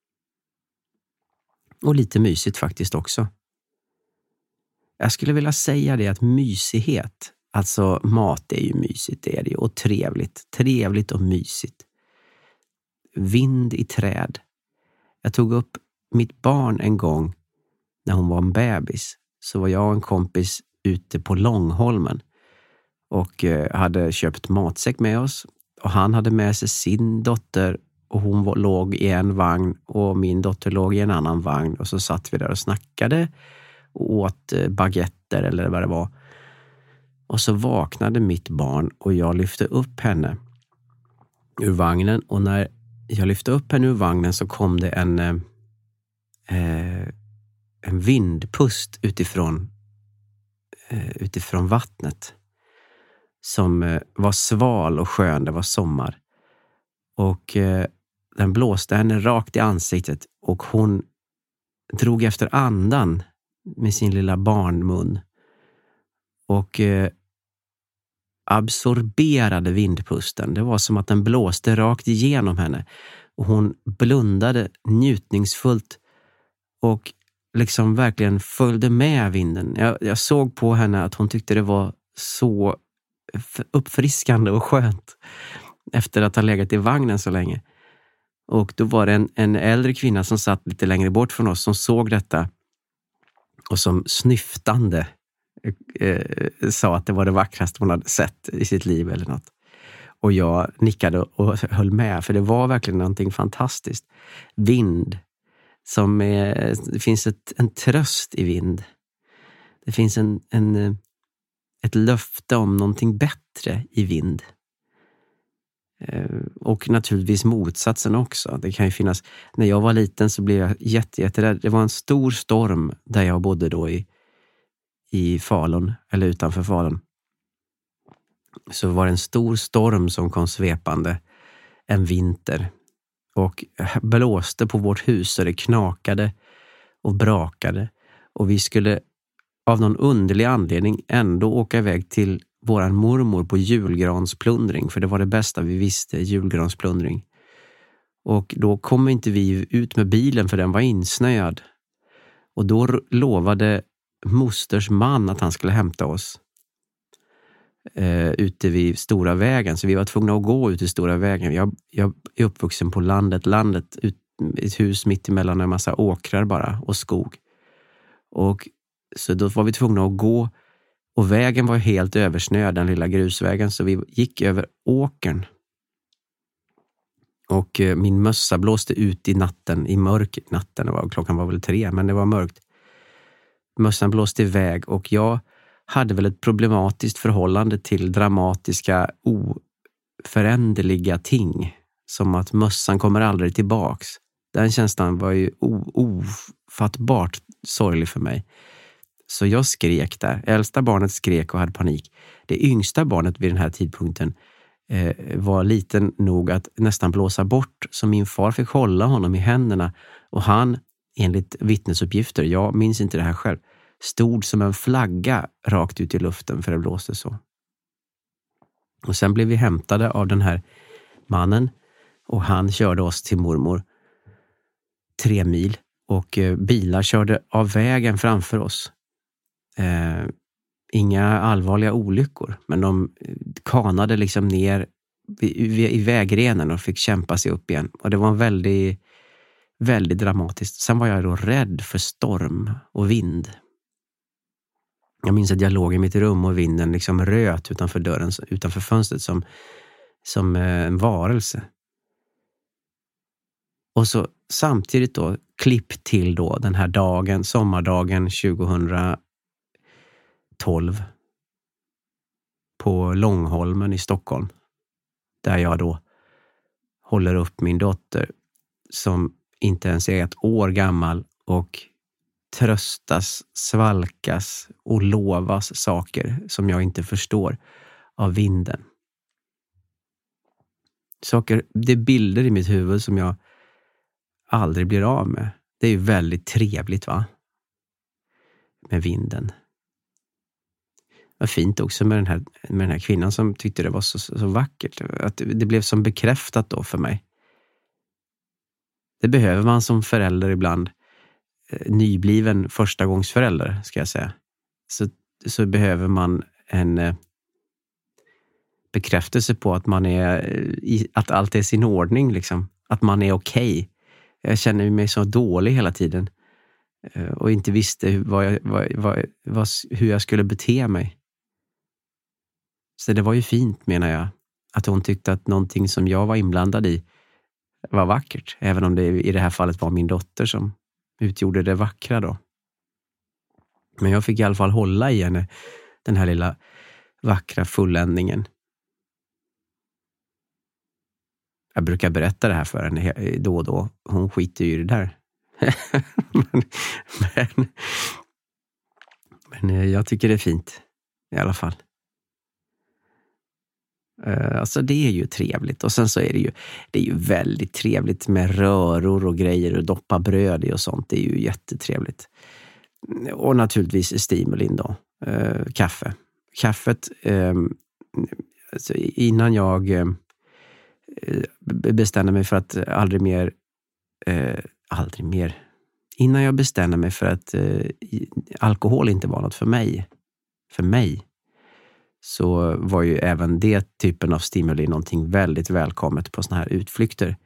Och lite mysigt faktiskt också. Jag skulle vilja säga det att mysighet, alltså mat är ju mysigt, det är det ju. Och trevligt. Trevligt och mysigt. Vind i träd. Jag tog upp mitt barn en gång när hon var en bebis. Så var jag och en kompis ute på Långholmen. Och eh, hade köpt matsäck med oss. Och han hade med sig sin dotter. Och hon var, låg i en vagn. Och min dotter låg i en annan vagn. Och så satt vi där och snackade. Och åt eh, baguetter eller vad det var. Och så vaknade mitt barn. Och jag lyfte upp henne ur vagnen. Och när jag lyfte upp henne ur vagnen så kom det en... Eh, en vindpust utifrån eh, utifrån vattnet som eh, var sval och skön. Det var sommar. Och eh, den blåste henne rakt i ansiktet och hon drog efter andan med sin lilla barnmun och eh, absorberade vindpusten. Det var som att den blåste rakt igenom henne och hon blundade njutningsfullt och liksom verkligen följde med vinden. Jag, jag såg på henne att hon tyckte det var så uppfriskande och skönt efter att ha legat i vagnen så länge. Och då var det en, en äldre kvinna som satt lite längre bort från oss som såg detta och som snyftande eh, sa att det var det vackraste hon hade sett i sitt liv eller något. Och jag nickade och höll med, för det var verkligen någonting fantastiskt. Vind. Som är, det finns ett, en tröst i vind. Det finns en, en, ett löfte om någonting bättre i vind. Och naturligtvis motsatsen också. Det kan ju finnas. När jag var liten så blev jag jätte, jätterädd. Det var en stor storm där jag bodde då i, i Falun, eller utanför Falun. Så var det en stor storm som kom svepande en vinter. och blåste på vårt hus och det knakade och brakade. Och vi skulle av någon underlig anledning ändå åka iväg till våran mormor på julgransplundring. För det var det bästa vi visste, julgransplundring. Och då kom inte vi ut med bilen för den var insnöad. Och då lovade mosters man att han skulle hämta oss eh, ute vid stora vägen. Så vi var tvungna att gå ut i stora vägen. Jag, jag är uppvuxen på landet. Landet, ut, ett hus mitt emellan en massa åkrar bara och skog. Och så då var vi tvungna att gå. Och vägen var helt översnöad, den lilla grusvägen. Så vi gick över åkern. Och eh, min mössa blåste ut i natten, i mörk natten. Var, klockan var väl tre, men det var mörkt. Mössan blåste iväg och jag hade väl ett problematiskt förhållande till dramatiska, oföränderliga ting. Som att mössan kommer aldrig tillbaks. Den känslan var ju ofattbart sorglig för mig. Så jag skrek där. Äldsta barnet skrek och hade panik. Det yngsta barnet vid den här tidpunkten eh, var liten nog att nästan blåsa bort. Så min far fick hålla honom i händerna. Och han, enligt vittnesuppgifter, jag minns inte det här själv, stod som en flagga rakt ut i luften för det blåste så. Och sen blev vi hämtade av den här mannen. Och han körde oss till mormor. Tre mil. Och eh, bilar körde av vägen framför oss. Eh, inga allvarliga olyckor, men de kanade liksom ner i, i vägrenen och fick kämpa sig upp igen. Och det var väldigt, väldigt dramatiskt. Sen var jag då rädd för storm och vind. Jag minns att jag låg i mitt rum och vinden liksom röt utanför dörren, utanför fönstret som, som en varelse. Och så samtidigt då klipp till då den här dagen, sommardagen tjugohundratolv på Långholmen i Stockholm. Där jag då håller upp min dotter som inte ens är ett år gammal och tröstas, svalkas och lovas saker som jag inte förstår av vinden. Saker, det är bilder i mitt huvud som jag aldrig blir av med. Det är ju väldigt trevligt, va? Med vinden. Det var fint också med den här, med den här kvinnan som tyckte det var så, så vackert. Att det blev som bekräftat då för mig. Det behöver man som förälder ibland. Nybliven förstagångsförälder, ska jag säga. Så, så behöver man en eh, bekräftelse på att man är i, att allt är i sin ordning liksom. Att man är okej. Okay. Jag känner mig så dålig hela tiden. Eh, och inte visste vad jag, vad, vad, vad, hur jag skulle bete mig. Så det var ju fint, menar jag. Att hon tyckte att någonting som jag var inblandad i var vackert. Även om det i det här fallet var min dotter som utgjorde det vackra då. Men jag fick i alla fall hålla i henne, den här lilla vackra fulländningen. Jag brukar berätta det här för henne då och då. Hon skiter ju i det där. men, men, men jag tycker det är fint i alla fall. Alltså det är ju trevligt. Och sen så är det ju, det är ju väldigt trevligt med röror och grejer och doppa bröd i och sånt. Det är ju jättetrevligt. Och naturligtvis stimulin då. Eh, kaffe. Kaffet, eh, alltså innan jag eh, bestämde mig för att aldrig mer, eh, aldrig mer, innan jag bestämde mig för att eh, alkohol inte var något för mig, för mig, så var ju även det typen av stimuli någonting väldigt välkommet på såna här utflykter.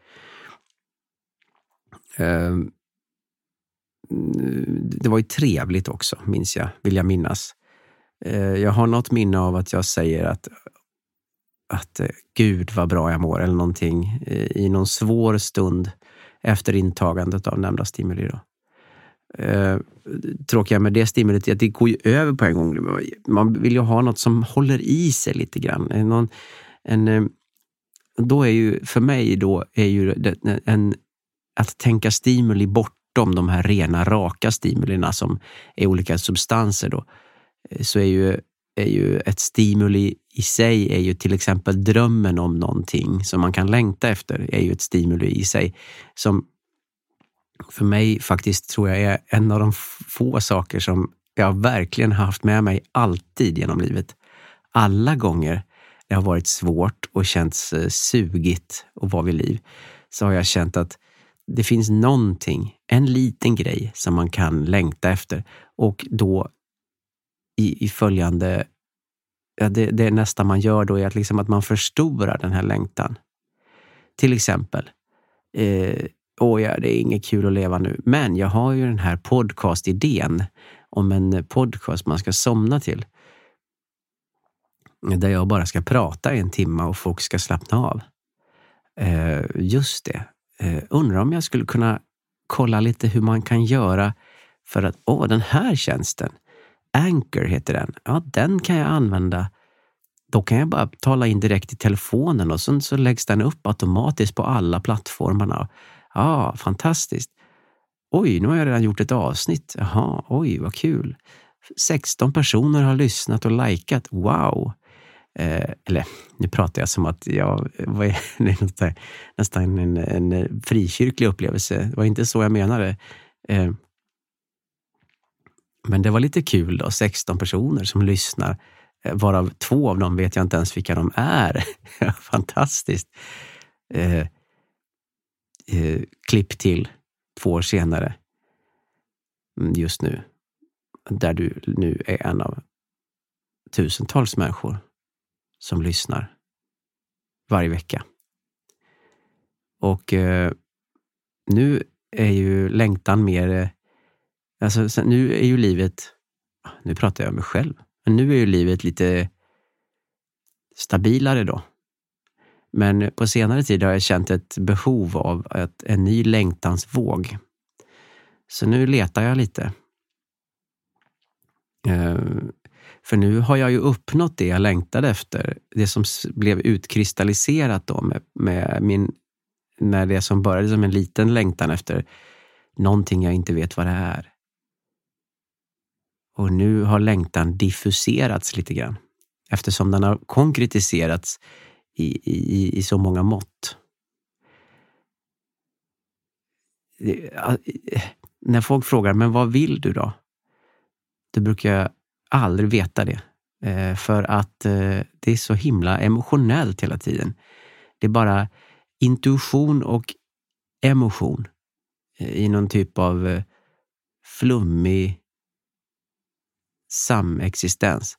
Det var ju trevligt också, minns jag, vill jag minnas. Jag har något minne av att jag säger att, att Gud vad bra jag mår eller någonting i någon svår stund efter intagandet av nämnda stimuli då. Eh, tråkiga med det stimulet är att det går ju över på en gång. Man vill ju ha något som håller i sig lite grann. Någon, en, då är ju, för mig då är ju en, en, att tänka stimuli bortom de här rena raka stimulierna som är olika substanser då, så är ju, är ju ett stimuli i sig är ju till exempel drömmen om någonting som man kan längta efter är ju ett stimuli i sig som för mig faktiskt tror jag är en av de få saker som jag verkligen haft med mig alltid genom livet. Alla gånger det har varit svårt och känts sugigt att vara vid liv så har jag känt att det finns någonting, en liten grej som man kan längta efter och då i, i följande, ja, det, det nästa man gör då är att, liksom att man förstorar den här längtan. Till exempel, eh, åh ja, det är inget kul att leva nu, men jag har ju den här podcast-idén om en podcast man ska somna till. Där jag bara ska prata i en timme och folk ska slappna av. Eh, just det. Eh, undrar om jag skulle kunna kolla lite hur man kan göra för att, åh, den här tjänsten, Anchor heter den. Ja, den kan jag använda. Då kan jag bara tala in direkt i telefonen och så, så läggs den upp automatiskt på alla plattformarna. Ja, fantastiskt. Oj, nu har jag redan gjort ett avsnitt. Jaha, oj, vad kul. sexton personer har lyssnat och likat. Wow. Eh, eller, nu pratar jag som att jag var det nästan en, en frikyrklig upplevelse. Det var inte så jag menade. Eh, men det var lite kul då. sexton personer som lyssnar. Eh, varav två av dem vet jag inte ens vilka de är. Fantastiskt. Eh, eh, klipp till två år senare. Just nu. Där du nu är en av tusentals människor som lyssnar varje vecka. Och eh, nu är ju längtan mer, eh, alltså nu är ju livet, nu pratar jag om mig själv, men nu är ju livet lite stabilare då. Men på senare tid har jag känt ett behov av ett, en ny längtansvåg. Så nu letar jag lite. Eh, För nu har jag ju uppnått det jag längtade efter. Det som blev utkristalliserat då med, med min, när det som började som en liten längtan efter någonting jag inte vet vad det är. Och nu har längtan diffuserats lite grann. Eftersom den har konkretiserats i, i, i så många mått. När folk frågar, men vad vill du då? Då brukar jag aldrig veta det. Eh, för att eh, det är så himla emotionellt hela tiden. Det är bara intuition och emotion eh, i någon typ av eh, flummig samexistens.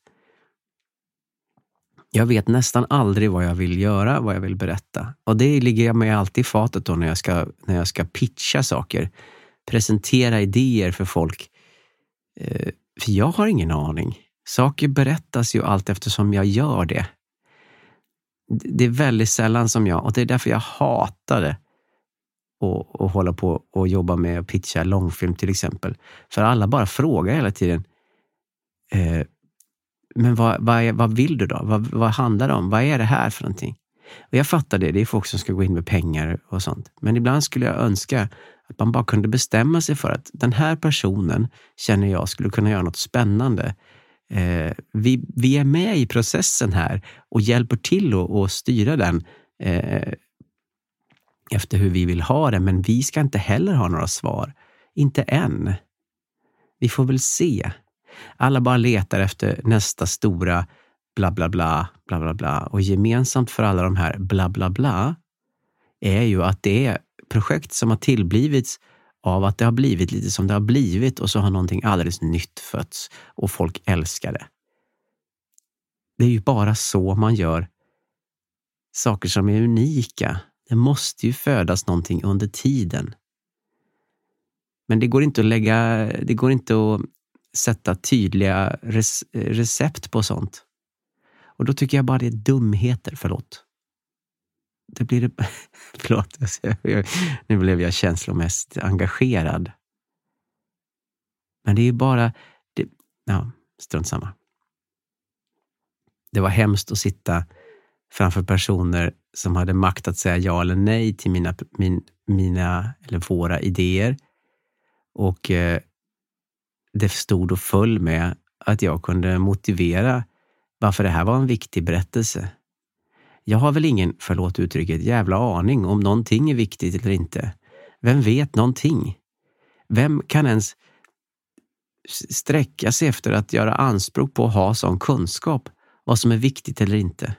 Jag vet nästan aldrig vad jag vill göra, vad jag vill berätta. Och det ligger jag mig alltid i fatet då när jag ska, när jag ska pitcha saker. Presentera idéer för folk. Eh, För jag har ingen aning. Saker berättas ju allt eftersom jag gör det. Det är väldigt sällan som jag, och det är därför jag hatar det. Och, och hålla på och jobba med att pitcha långfilm till exempel. För alla bara frågar hela tiden. Eh, men vad, vad, är, vad vill du då? Vad, vad handlar det om? Vad är det här för någonting? Och jag fattar det. Det är folk som ska gå in med pengar och sånt. Men ibland skulle jag önska att man bara kunde bestämma sig för att den här personen känner jag skulle kunna göra något spännande. Eh, vi, vi är med i processen här och hjälper till att, att styra den eh, efter hur vi vill ha det. Men vi ska inte heller ha några svar. Inte än. Vi får väl se. Alla bara letar efter nästa stora bla bla bla, bla bla bla. Och gemensamt för alla de här bla bla bla är ju att det är projekt som har tillblivits av att det har blivit lite som det har blivit och så har någonting alldeles nytt fötts och folk älskar det. Det är ju bara så man gör saker som är unika. Det måste ju födas någonting under tiden. Men det går inte att lägga, det går inte att sätta tydliga recept på sånt. Och då tycker jag bara det är dumheter, förlåt. Det blir det, förlåt, nu blev jag känslomässigt engagerad. Men det är ju bara, det, ja, strunt samma. Det var hemskt att sitta framför personer som hade makt att säga ja eller nej till mina, min, mina eller våra idéer. Och eh, det stod och föll med att jag kunde motivera varför det här var en viktig berättelse. Jag har väl ingen, förlåt uttrycket, jävla aning om någonting är viktigt eller inte. Vem vet någonting? Vem kan ens sträcka sig efter att göra anspråk på att ha sån kunskap vad som är viktigt eller inte?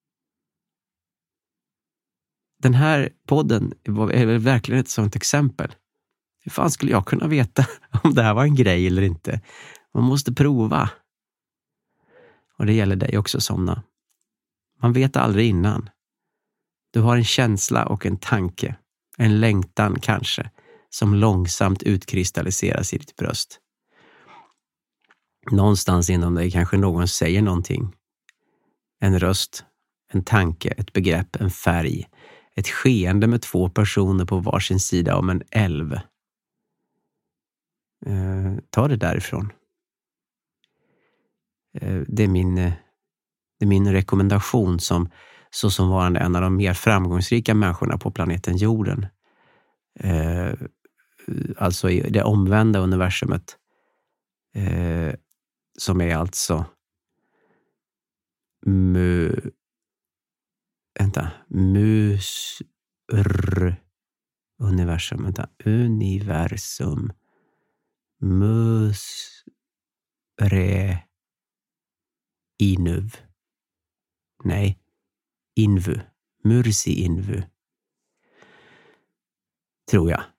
Den här podden är verkligen ett sånt exempel. Hur fan skulle jag kunna veta om det här var en grej eller inte? Man måste prova. Och det gäller dig också, Somna. Man vet aldrig innan. Du har en känsla och en tanke. En längtan kanske. Som långsamt utkristalliseras i ditt bröst. Någonstans inom dig kanske någon säger någonting. En röst. En tanke. Ett begrepp. En färg. Ett skeende med två personer på varsin sida om en älv. Eh, ta det därifrån. Eh, det är min, eh, det är min rekommendation som så som varande en av de mer framgångsrika människorna på planeten jorden. Eh, alltså i det omvända universumet. Eh, som är alltså mu, vänta, mus r, universum, vänta, universum mus re inuv, nej, invu, mursi invu, tror jag.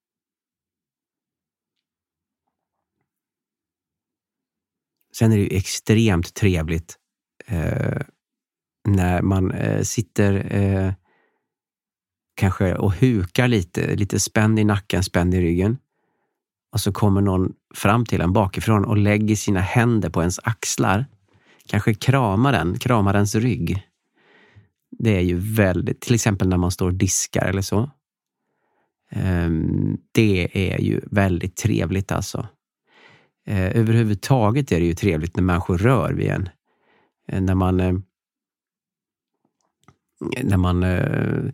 Sen är det ju extremt trevligt eh, när man eh, sitter eh, kanske och hukar lite, lite spänd i nacken, spänd i ryggen. Och så kommer någon fram till en bakifrån och lägger sina händer på ens axlar. Kanske kramar den, kramar ens rygg. Det är ju väldigt, till exempel när man står och diskar eller så. Um, det är ju väldigt trevligt alltså. Uh, överhuvudtaget är det ju trevligt när människor rör vid en. Uh, när man... Uh, när man... Uh,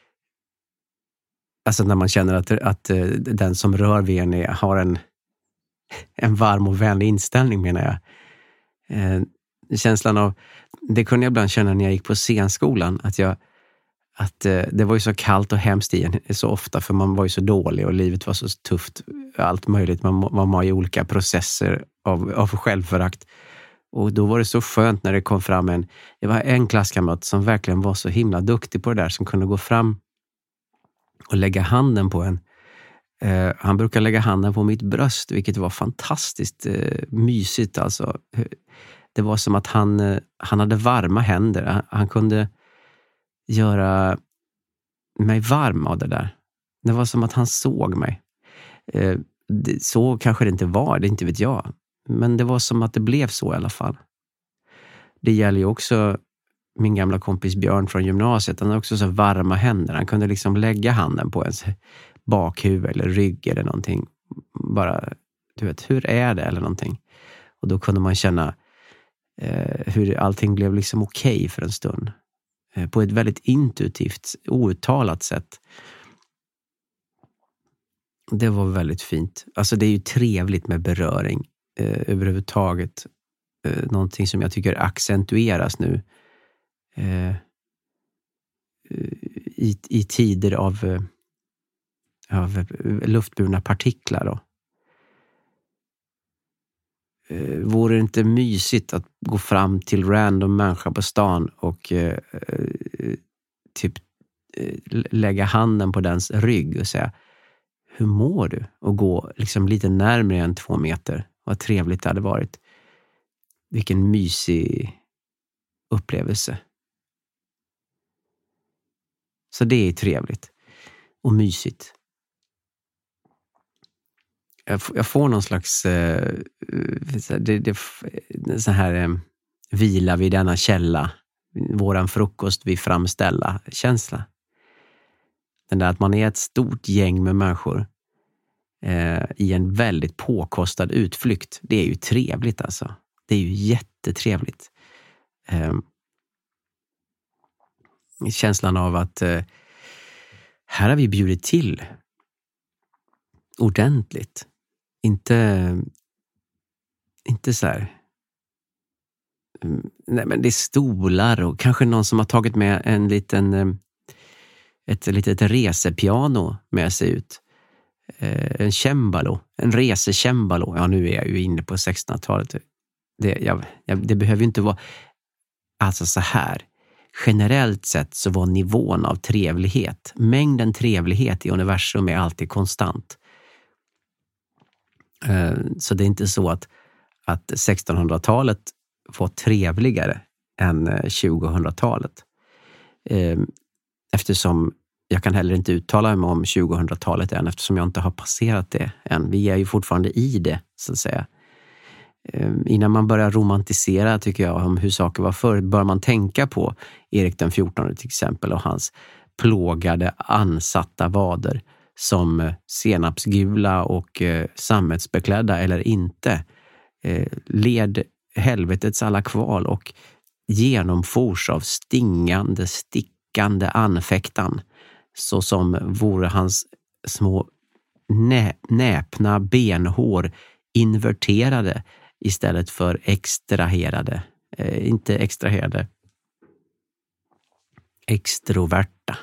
Alltså när man känner att, att den som rör vid en är, har en, en varm och vänlig inställning, menar jag. Eh, känslan av, det kunde jag ibland känna när jag gick på scenskolan, att jag att eh, det var ju så kallt och hemskt i en så ofta, för man var ju så dålig och livet var så tufft, allt möjligt, man, man var i olika processer av, av självförakt. Och då var det så skönt när det kom fram en, det var en klasskamrat som verkligen var så himla duktig på det där, som kunde gå fram och lägga handen på en. Eh, han brukar lägga handen på mitt bröst, vilket var fantastiskt eh, mysigt. Alltså. Det var som att han, eh, han hade varma händer. Han, han kunde göra mig varm av det där. Det var som att han såg mig. Eh, det, så kanske det inte var, det inte vet jag. Men det var som att det blev så i alla fall. Det gäller ju också min gamla kompis Björn från gymnasiet. Han hade också så varma händer. Han kunde liksom lägga handen på ens bakhuvud eller rygg eller någonting. Bara, du vet, hur är det eller någonting. Och då kunde man känna eh, hur allting blev liksom okej okay för en stund. Eh, på ett väldigt intuitivt, outtalat sätt. Det var väldigt fint. Alltså det är ju trevligt med beröring eh, överhuvudtaget. Eh, någonting som jag tycker accentueras nu. Eh, i, i tider av, eh, av luftburna partiklar då. Eh, vore det inte mysigt att gå fram till random människa på stan och eh, typ eh, lägga handen på dens rygg och säga, hur mår du? Och gå liksom lite närmare än två meter. Vad trevligt det hade varit. Vilken mysig upplevelse. Så det är trevligt och mysigt. Jag, f- jag får någon slags eh, det, det, så här eh, vila vid denna källa, våran frukost vi framställa känsla. Den där att man är ett stort gäng med människor eh, i en väldigt påkostad utflykt. Det är ju trevligt alltså. Det är ju jättetrevligt. Eh, känslan av att eh, här har vi bjudit till ordentligt. Inte inte så här nej, men det är stolar och kanske någon som har tagit med en liten, ett litet resepiano med sig ut. En cembalo, en resecembalo. Ja, nu är jag ju inne på sextonhundratalet. Det, jag, jag, det behöver ju inte vara... Alltså så här. Generellt sett så var nivån av trevlighet, mängden trevlighet i universum är alltid konstant. Så det är inte så att, att sextonhundratalet var trevligare än tjugohundratalet. Eftersom jag kan heller inte uttala mig om tjugohundratalet än, eftersom jag inte har passerat det än. Vi är ju fortfarande i det, så att säga. Innan man börjar romantisera, tycker jag, om hur saker var förr, bör man tänka på Erik den fjortonde till exempel och hans plågade, ansatta vader som senapsgula och eh, sammetsbeklädda eller inte eh, led helvetets alla kval och genomfors av stingande, stickande anfäktan, så som vore hans små nä- näpna benhår inverterade istället för extraherade. Eh, inte extraherade. Extroverta.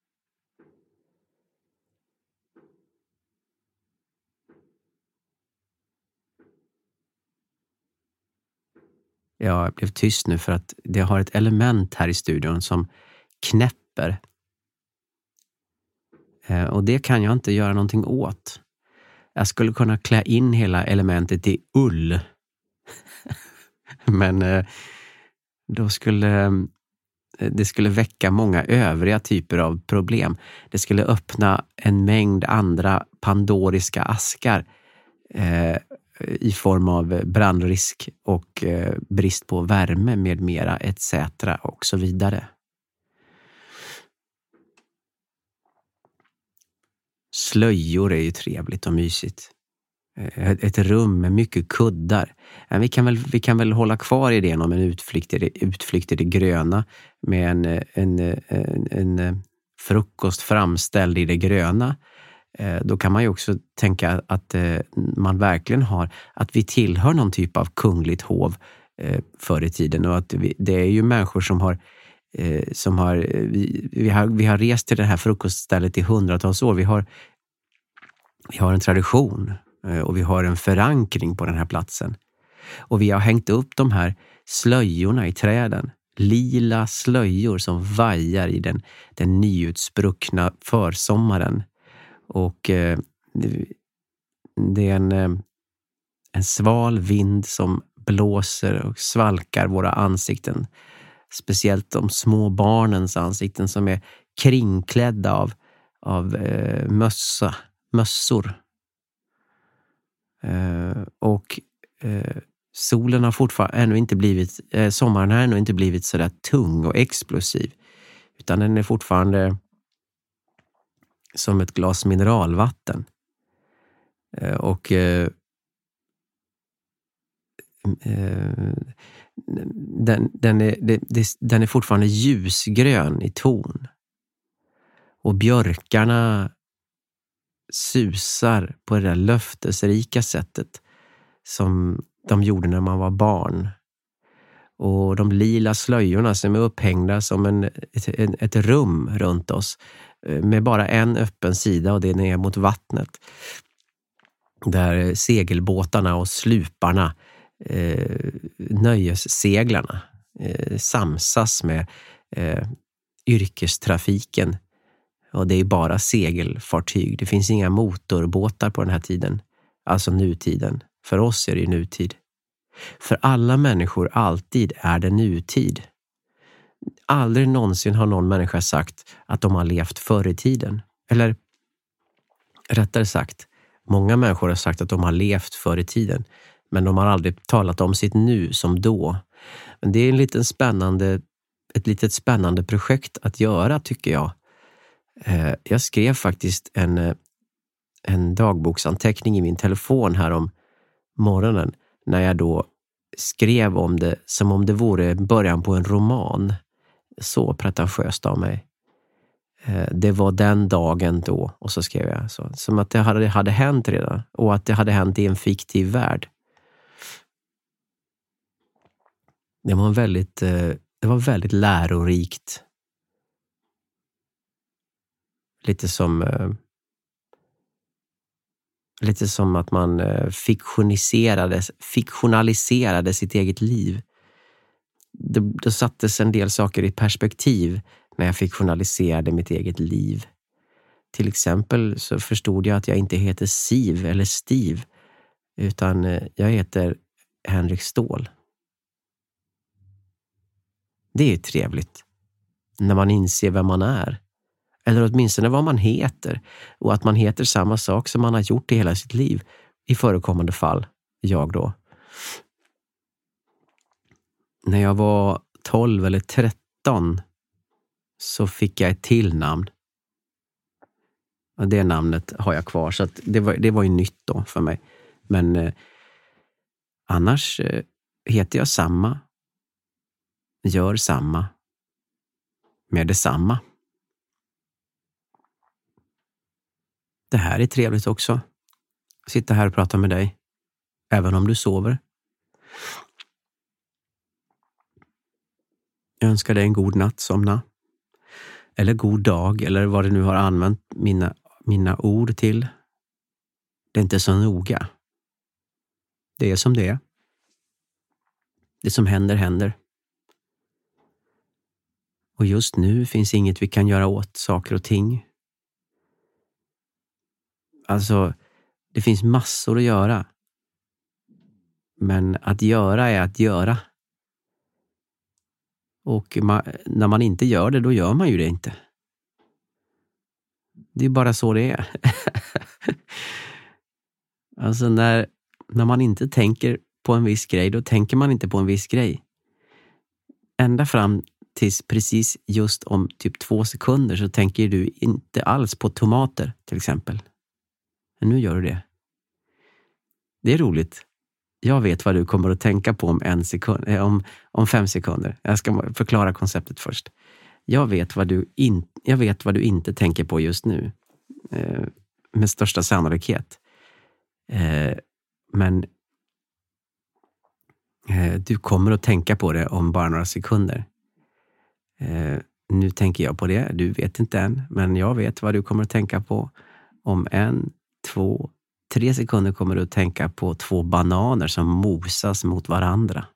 Jag blev tyst nu för att det har ett element här i studion som knäpper. Eh, och det kan jag inte göra någonting åt. Jag skulle kunna klä in hela elementet i ull. Men eh, då skulle det skulle väcka många övriga typer av problem. Det skulle öppna en mängd andra pandoriska askar eh, i form av brandrisk och eh, brist på värme med mera et cetera och så vidare. Slöjor är ju trevligt och mysigt. Ett rum med mycket kuddar. Vi kan väl, vi kan väl hålla kvar idén om en utflykt i det, utflykt i det gröna med en, en, en, en frukost framställd i det gröna. Då kan man ju också tänka att man verkligen har, att vi tillhör någon typ av kungligt hov förr i tiden, och att vi, det är ju människor som har som har vi, vi har vi har rest till det här frukoststället i hundratals år. Vi har vi har en tradition. Och vi har en förankring på den här platsen. Och vi har hängt upp de här slöjorna i träden. Lila slöjor som vajar i den, den nyutspruckna försommaren. Och eh, det är en, en sval vind som blåser och svalkar våra ansikten. Speciellt de små barnens ansikten som är kringklädda av, av eh, mössa, mössor. Uh, och uh, solen har fortfarande ännu inte blivit, uh, sommaren har ännu inte blivit så där tung och explosiv, utan den är fortfarande som ett glas mineralvatten. Uh, och uh, uh, den, den, är, det, det, den är fortfarande ljusgrön i ton. Och björkarna susar på det där löftesrika sättet som de gjorde när man var barn. Och de lila slöjorna som är upphängda som en, ett, ett rum runt oss med bara en öppen sida, och det är ner mot vattnet. Där segelbåtarna och sluparna, eh, nöjesseglarna, eh, samsas med eh, yrkestrafiken. Och det är bara segelfartyg. Det finns inga motorbåtar på den här tiden. Alltså nutiden. För oss är det ju nutid. För alla människor alltid är det nutid. Aldrig någonsin har någon människa sagt att de har levt förr i tiden. Eller rättare sagt, många människor har sagt att de har levt förr i tiden. Men de har aldrig talat om sitt nu som då. Men det är en liten spännande, ett litet spännande projekt att göra, tycker jag. Jag skrev faktiskt en, en dagboksanteckning i min telefon här om morgonen, när jag då skrev om det som om det vore början på en roman. Så pretentiöst av mig. Det var den dagen då, och så skrev jag så. Som att det hade, hade hänt redan, och att det hade hänt i en fiktiv värld. Det var väldigt, det var väldigt lärorikt. Lite som lite som att man fiktioniserade, fiktionaliserade sitt eget liv. Det, det sattes en del saker i perspektiv när jag fiktionaliserade mitt eget liv. Till exempel så förstod jag att jag inte heter Siv eller Steve, utan jag heter Henrik Ståhl. Det är trevligt när man inser vem man är. Eller åtminstone vad man heter. Och att man heter samma sak som man har gjort i hela sitt liv. I förekommande fall, jag då. När jag var tolv eller tretton så fick jag ett till namn. Och det namnet har jag kvar, så att det, var, det var ju nytt då för mig. Men eh, annars eh, heter jag samma. Gör samma. Med detsamma. Det här är trevligt också. Sitta här och prata med dig. Även om du sover. Jag önskar dig en god natt, somna. Eller god dag, eller vad det nu har använt mina, mina ord till. Det är inte så noga. Det är som det är. Det som händer, händer. Och just nu finns inget vi kan göra åt saker och ting. Alltså, det finns massor att göra. Men att göra är att göra. Och man, när man inte gör det, då gör man ju det inte. Det är bara så det är. Alltså när, när man inte tänker på en viss grej, då tänker man inte på en viss grej. Ända fram tills precis just om typ två sekunder så tänker du inte alls på tomater till exempel. Men nu gör du det. Det är roligt. Jag vet vad du kommer att tänka på om, en sekund, om, om fem sekunder. Jag ska förklara konceptet först. Jag vet vad du, in, jag vet vad du inte tänker på just nu. Eh, med största sannolikhet. Eh, men eh, du kommer att tänka på det om bara några sekunder. Eh, nu tänker jag på det. Du vet inte än. Men jag vet vad du kommer att tänka på. Om en, två, tre sekunder kommer du att tänka på två bananer som mosas mot varandra.